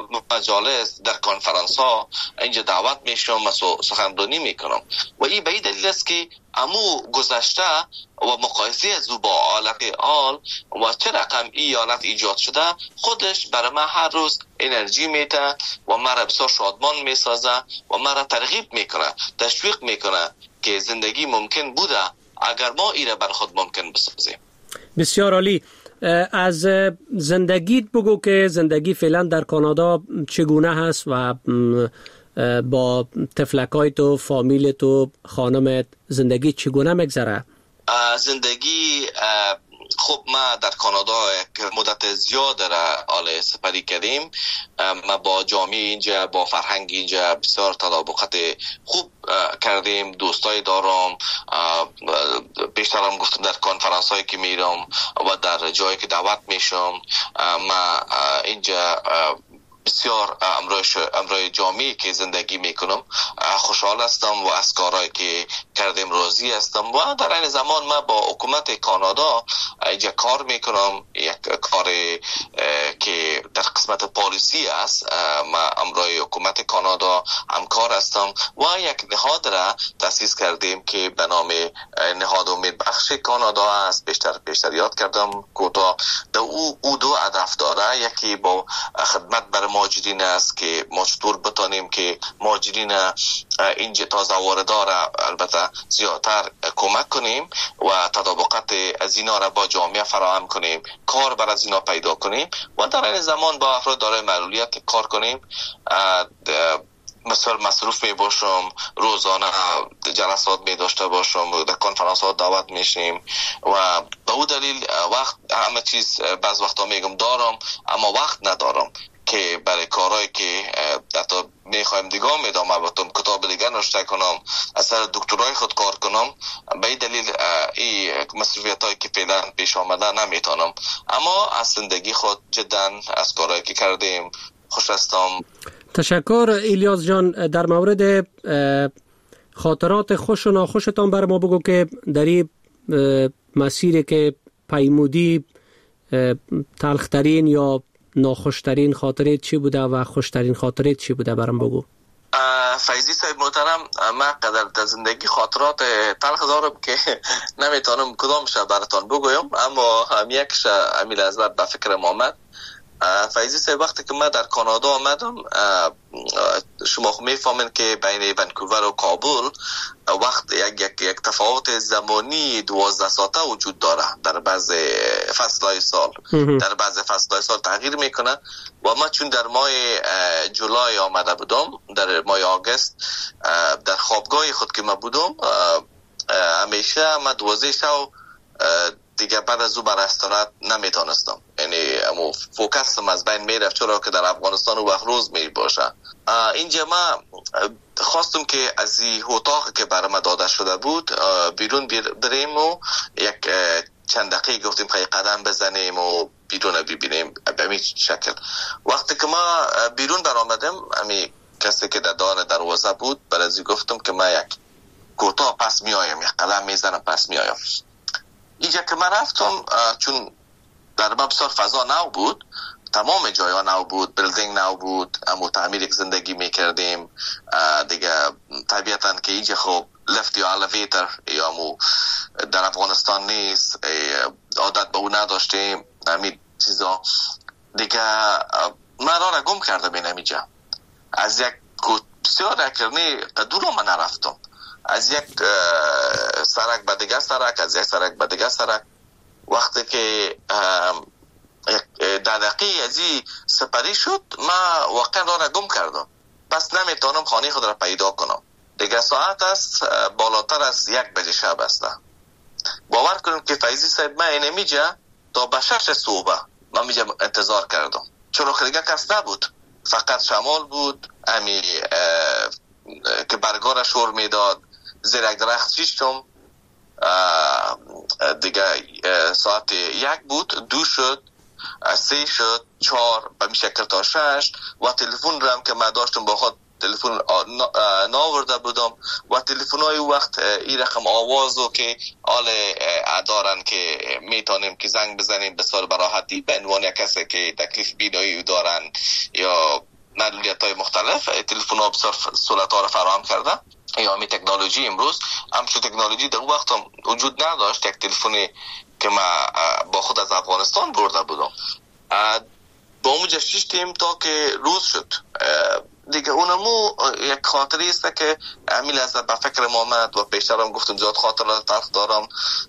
مجالس، در کنفرانس ها اینجا دعوت میشم و سخنرانی میکنم و این به این دلیل است که امو گذشته و مقایسه از او با حالت حال و چه رقم این حالت ایجاد شده، خودش برای من هر روز انرژی میده و مرا بسیار شادمان میسازه و مرا ترغیب میکنه، تشویق میکنه که زندگی ممکن بوده اگر ما ایره بر خود ممکن بسازیم. بسیار عالی. از زندگیت بگو که زندگی فعلا در کانادا چگونه هست و با تفلکای تو، فامیل تو، خانمت زندگی چگونه میگذره؟ زندگی خب ما در کانادا یک مدت زیاد را حال سپری کردیم. ما با جامعه اینجا، با فرهنگ اینجا بسیار تطابقات خوب کردیم. دوستای دارم، پیشترم گفتم در کنفرانس هایی که میرم و در جایی که دعوت میشم، ما اینجا بسیار امروی جامعی که زندگی میکنم خوشحال هستم و از کارهایی که کردیم راضی هستم و در این زمان من با حکومت کانادا اینجا کار میکنم، یک کار که در قسمت پالیسی است. من امروی حکومت کانادا همکار هستم و یک نهاد را تأسیس کردیم که به نام نهاد امید بخش کانادا است. بیشتر بیشتر یاد کردم کوتاه. او او دو هدف داره، یکی با خدمت بر مهاجرین است که ما چطور بتانیم که مهاجرین اینجا تازه واردار البته زیادتر کمک کنیم و تطابقات از اینا را با جامعه فراهم کنیم، کار بر از اینا پیدا کنیم و در این زمان با افراد دارای معلولیت کار کنیم. مثلا مصروف می باشم، روزانه جلسات می داشته باشم، در کنفرانس ها دعوت میشیم و به اون دلیل وقت همه چیز بعض وقتا میگم دارم اما وقت ندارم که برای کارهایی که حتی میخوایم دیگه ادامه بدم، کتاب دیگه نوشته کنم، اثر دکترای خود کار کنم. به این دلیل این مسئولیت هایی که فعلا پیش آمده نمیتونم، اما از زندگی خود جدا از کارهایی که کردیم خوش هستم. تشکر الیاس جان. در مورد خاطرات خوش و ناخوشتان بر ما بگو که در این مسیری که پیمودی تلخترین یا ناخوشترین خاطرت چی بوده و خوشترین خاطرت چی بوده برام بگو. فیضی صاحب محترم، من قدر در زندگی خاطرات تلخ دارم که نمیتونم کدامش براتون بگویم، اما هم یکش امیل ازلت به فکرم آمد. فیضی صاحب، وقتی که من در کانادا آمدم، شما خب میفهمین که بین ونکوور و کابل وقت یک, یک, یک تفاوت زمانی دوازده ساعته وجود داره. در بعض فصلهای سال در بعض فصلهای سال تغییر میکنه و ما چون در ماه جولای آمده بودم، در ماه آگست در خوابگاه خود که ما بودم، همیشه ما دوازده شو دیگه بعد از او بر استراحت نمیتونستم، یعنی امو فوکسم از بین میرفت، چرا که در افغانستان و وقت روز می باشه. اینجا ما خواستم که از این اتاق که برام داده شده بود بیرون بریم و یک چند دقیقه گفتیم که قدم بزنیم و بیرون ببینیم به همین شکل. وقتی که ما بیرون برآمدم امی کسی که در دان دروازه بود برای گفتم که ما یک کوتاه پس می آیم، یک قدم میزنم پس می آیم. اینجا که من رفتم چون در ما بسیار فضا نو بود، تمام جایا نو بود، بیلدینگ نو بود، اما تعمیر یک زندگی میکردیم دیگه. طبیعتا که اینجا خب لفت یا الیویتر یا مو در افغانستان نیست، عادت به اون نداشتیم همین چیزا دیگه. من را را گم کردم این اینجا. از یک بسیار اکرنی دور من نرفتم، از یک سرک به دیگه سرک، از یک سرک به دیگه سرک. وقتی که در دقیقه از این سپری شد ما واقعا را را گم کردم، پس نمیتونم خانه خود را پیدا کنم. دیگه ساعت است بالاتر از یک بجه شب است. باور کنم که فیضی صاحب من این میجا تا به شش صبح من میجا انتظار کردم، چون که دیگه کس نبود، فقط شمال بود امی که برگار شور میداد. زیر یک درخت شیشتم دیگه ساعت یک بود، دو شد، سه شد، چهار به می شکل تا شش. و تلفن رم که من داشتم با خود تلفن ناورده بودم و تلفن های وقت این رقم آوازو که آل دارن که میتونیم که زنگ بزنیم بسیار براحتی به عنوان کسی که تکلیف بینایی دارن یا معلولیت های مختلف. تلفن ها بسیار سهولت ها را فراهم کرده. یا می تکنولوژی امروز همچو تکنولوژی در وقت هم وجود نداشت. یک تلفنی که ما با خود از افغانستان برده بودم با اونجا شیشتیم تا که روز شد دیگه. اونمو یک خاطری است که امیل از به فکر ما آمد و پیشترم گفتم زیاد خاطر را تلخ دارم.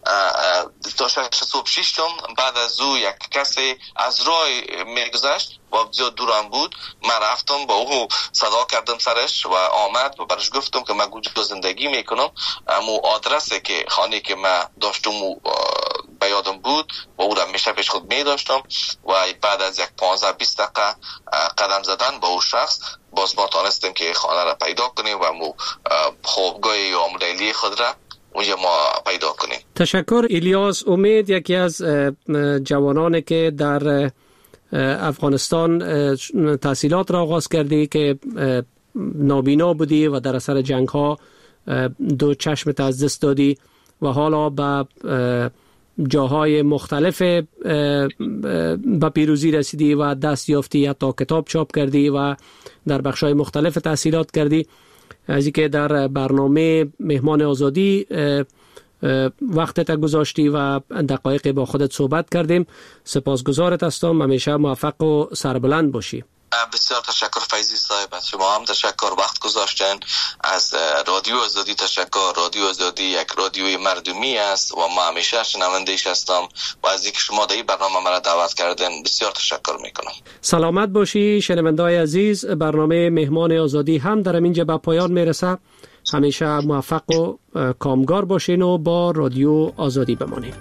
تا شش صبح شیشتم، بعد از او یک کسی از راه میگذشت و زیاد دورم بود. من رفتم با او صدا کردم سرش و آمد و برش گفتم که من گوجه زندگی میکنم، اما آدرسی که خانه که من داشتم و به یادم بود و او را میشه پیش خود میداشتم. و بعد از یک پانزده بیست دقیقه قدم زدن با او شخص باز ما تانستیم که خانه را پیدا کنیم و مو خوابگاه یا ملیلی خود را اونجا ما پیدا کنیم. تشکر الیاس. امید یکی از جوانانی که در افغانستان تحصیلات را آغاز کردی که نابینا بودی و در اثر جنگ ها دو چشمت از دست دادی و حالا به جاهای مختلف به پیروزی رسیدی و دست یافتی، حتی کتاب چاپ کردی و در بخش‌های مختلف تحصیلات کردی. از اینکه در برنامه مهمان آزادی وقتت گذاشتی و دقایق با خودت صحبت کردیم، سپاسگزارت هستم. همیشه موفق و سربلند باشی. بسیار تشکر فیضی صاحب، از شما هم تشکر وقت گذاشتن. از رادیو آزادی تشکر. رادیو آزادی یک رادیوی مردمی است و ما همیشه شنونده‌اش هستم و از اینکه شما در این برنامه مرا دعوت کردن بسیار تشکر میکنم. سلامت باشی شنونده‌های عزیز. برنامه مهمان آزادی هم در اینجا به پایان میرسه. همیشه موفق و کامگار باشین و با رادیو آزادی بمانید.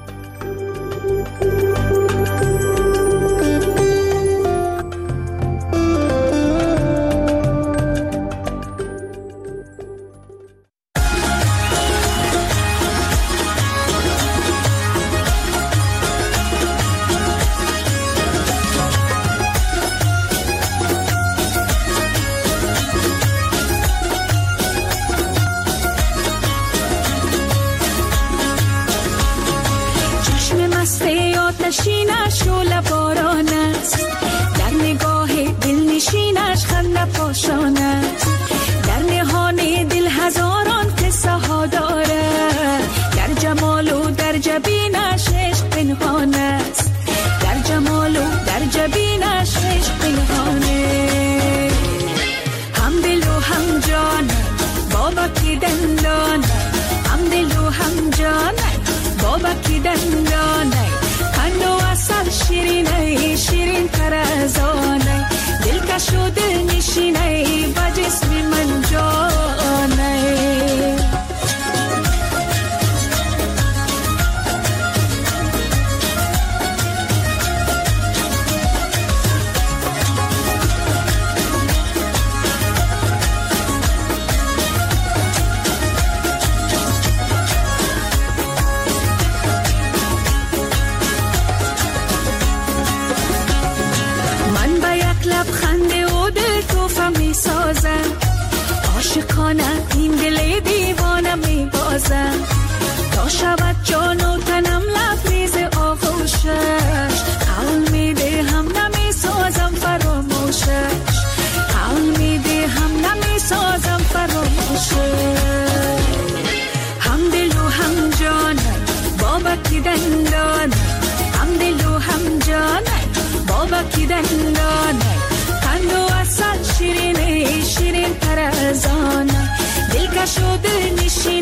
نشینش شعله باران است، در نگاه دل نشینش خنده پاشان است، در نهان دل هزاران قصه ها داره، در جمال و در جبینش عشق پنهان است، در جمال و در جبینش عشق پنهانه. هم دل و هم جان بابا کی دندان، هم دل و هم جان بابا کی دندان، خنده و اصل شیرینه شیرین تر از آنه، دلکش و دل نشینه با جسم من جانه. بازم، عاشقانه این دل دیوانه می بازم، تا شود جان و تنم لبریز آغوشش، قول میده هم نمی سازم فراموشش، قول میده هم نمی سازم فراموشش. هم دل و هم جانه بابا کی دندانه، هم دل و هم جانه بابا کی دندانه، قند و اصل شیرینه شیرین تر از آنه، دلکش و دل نشین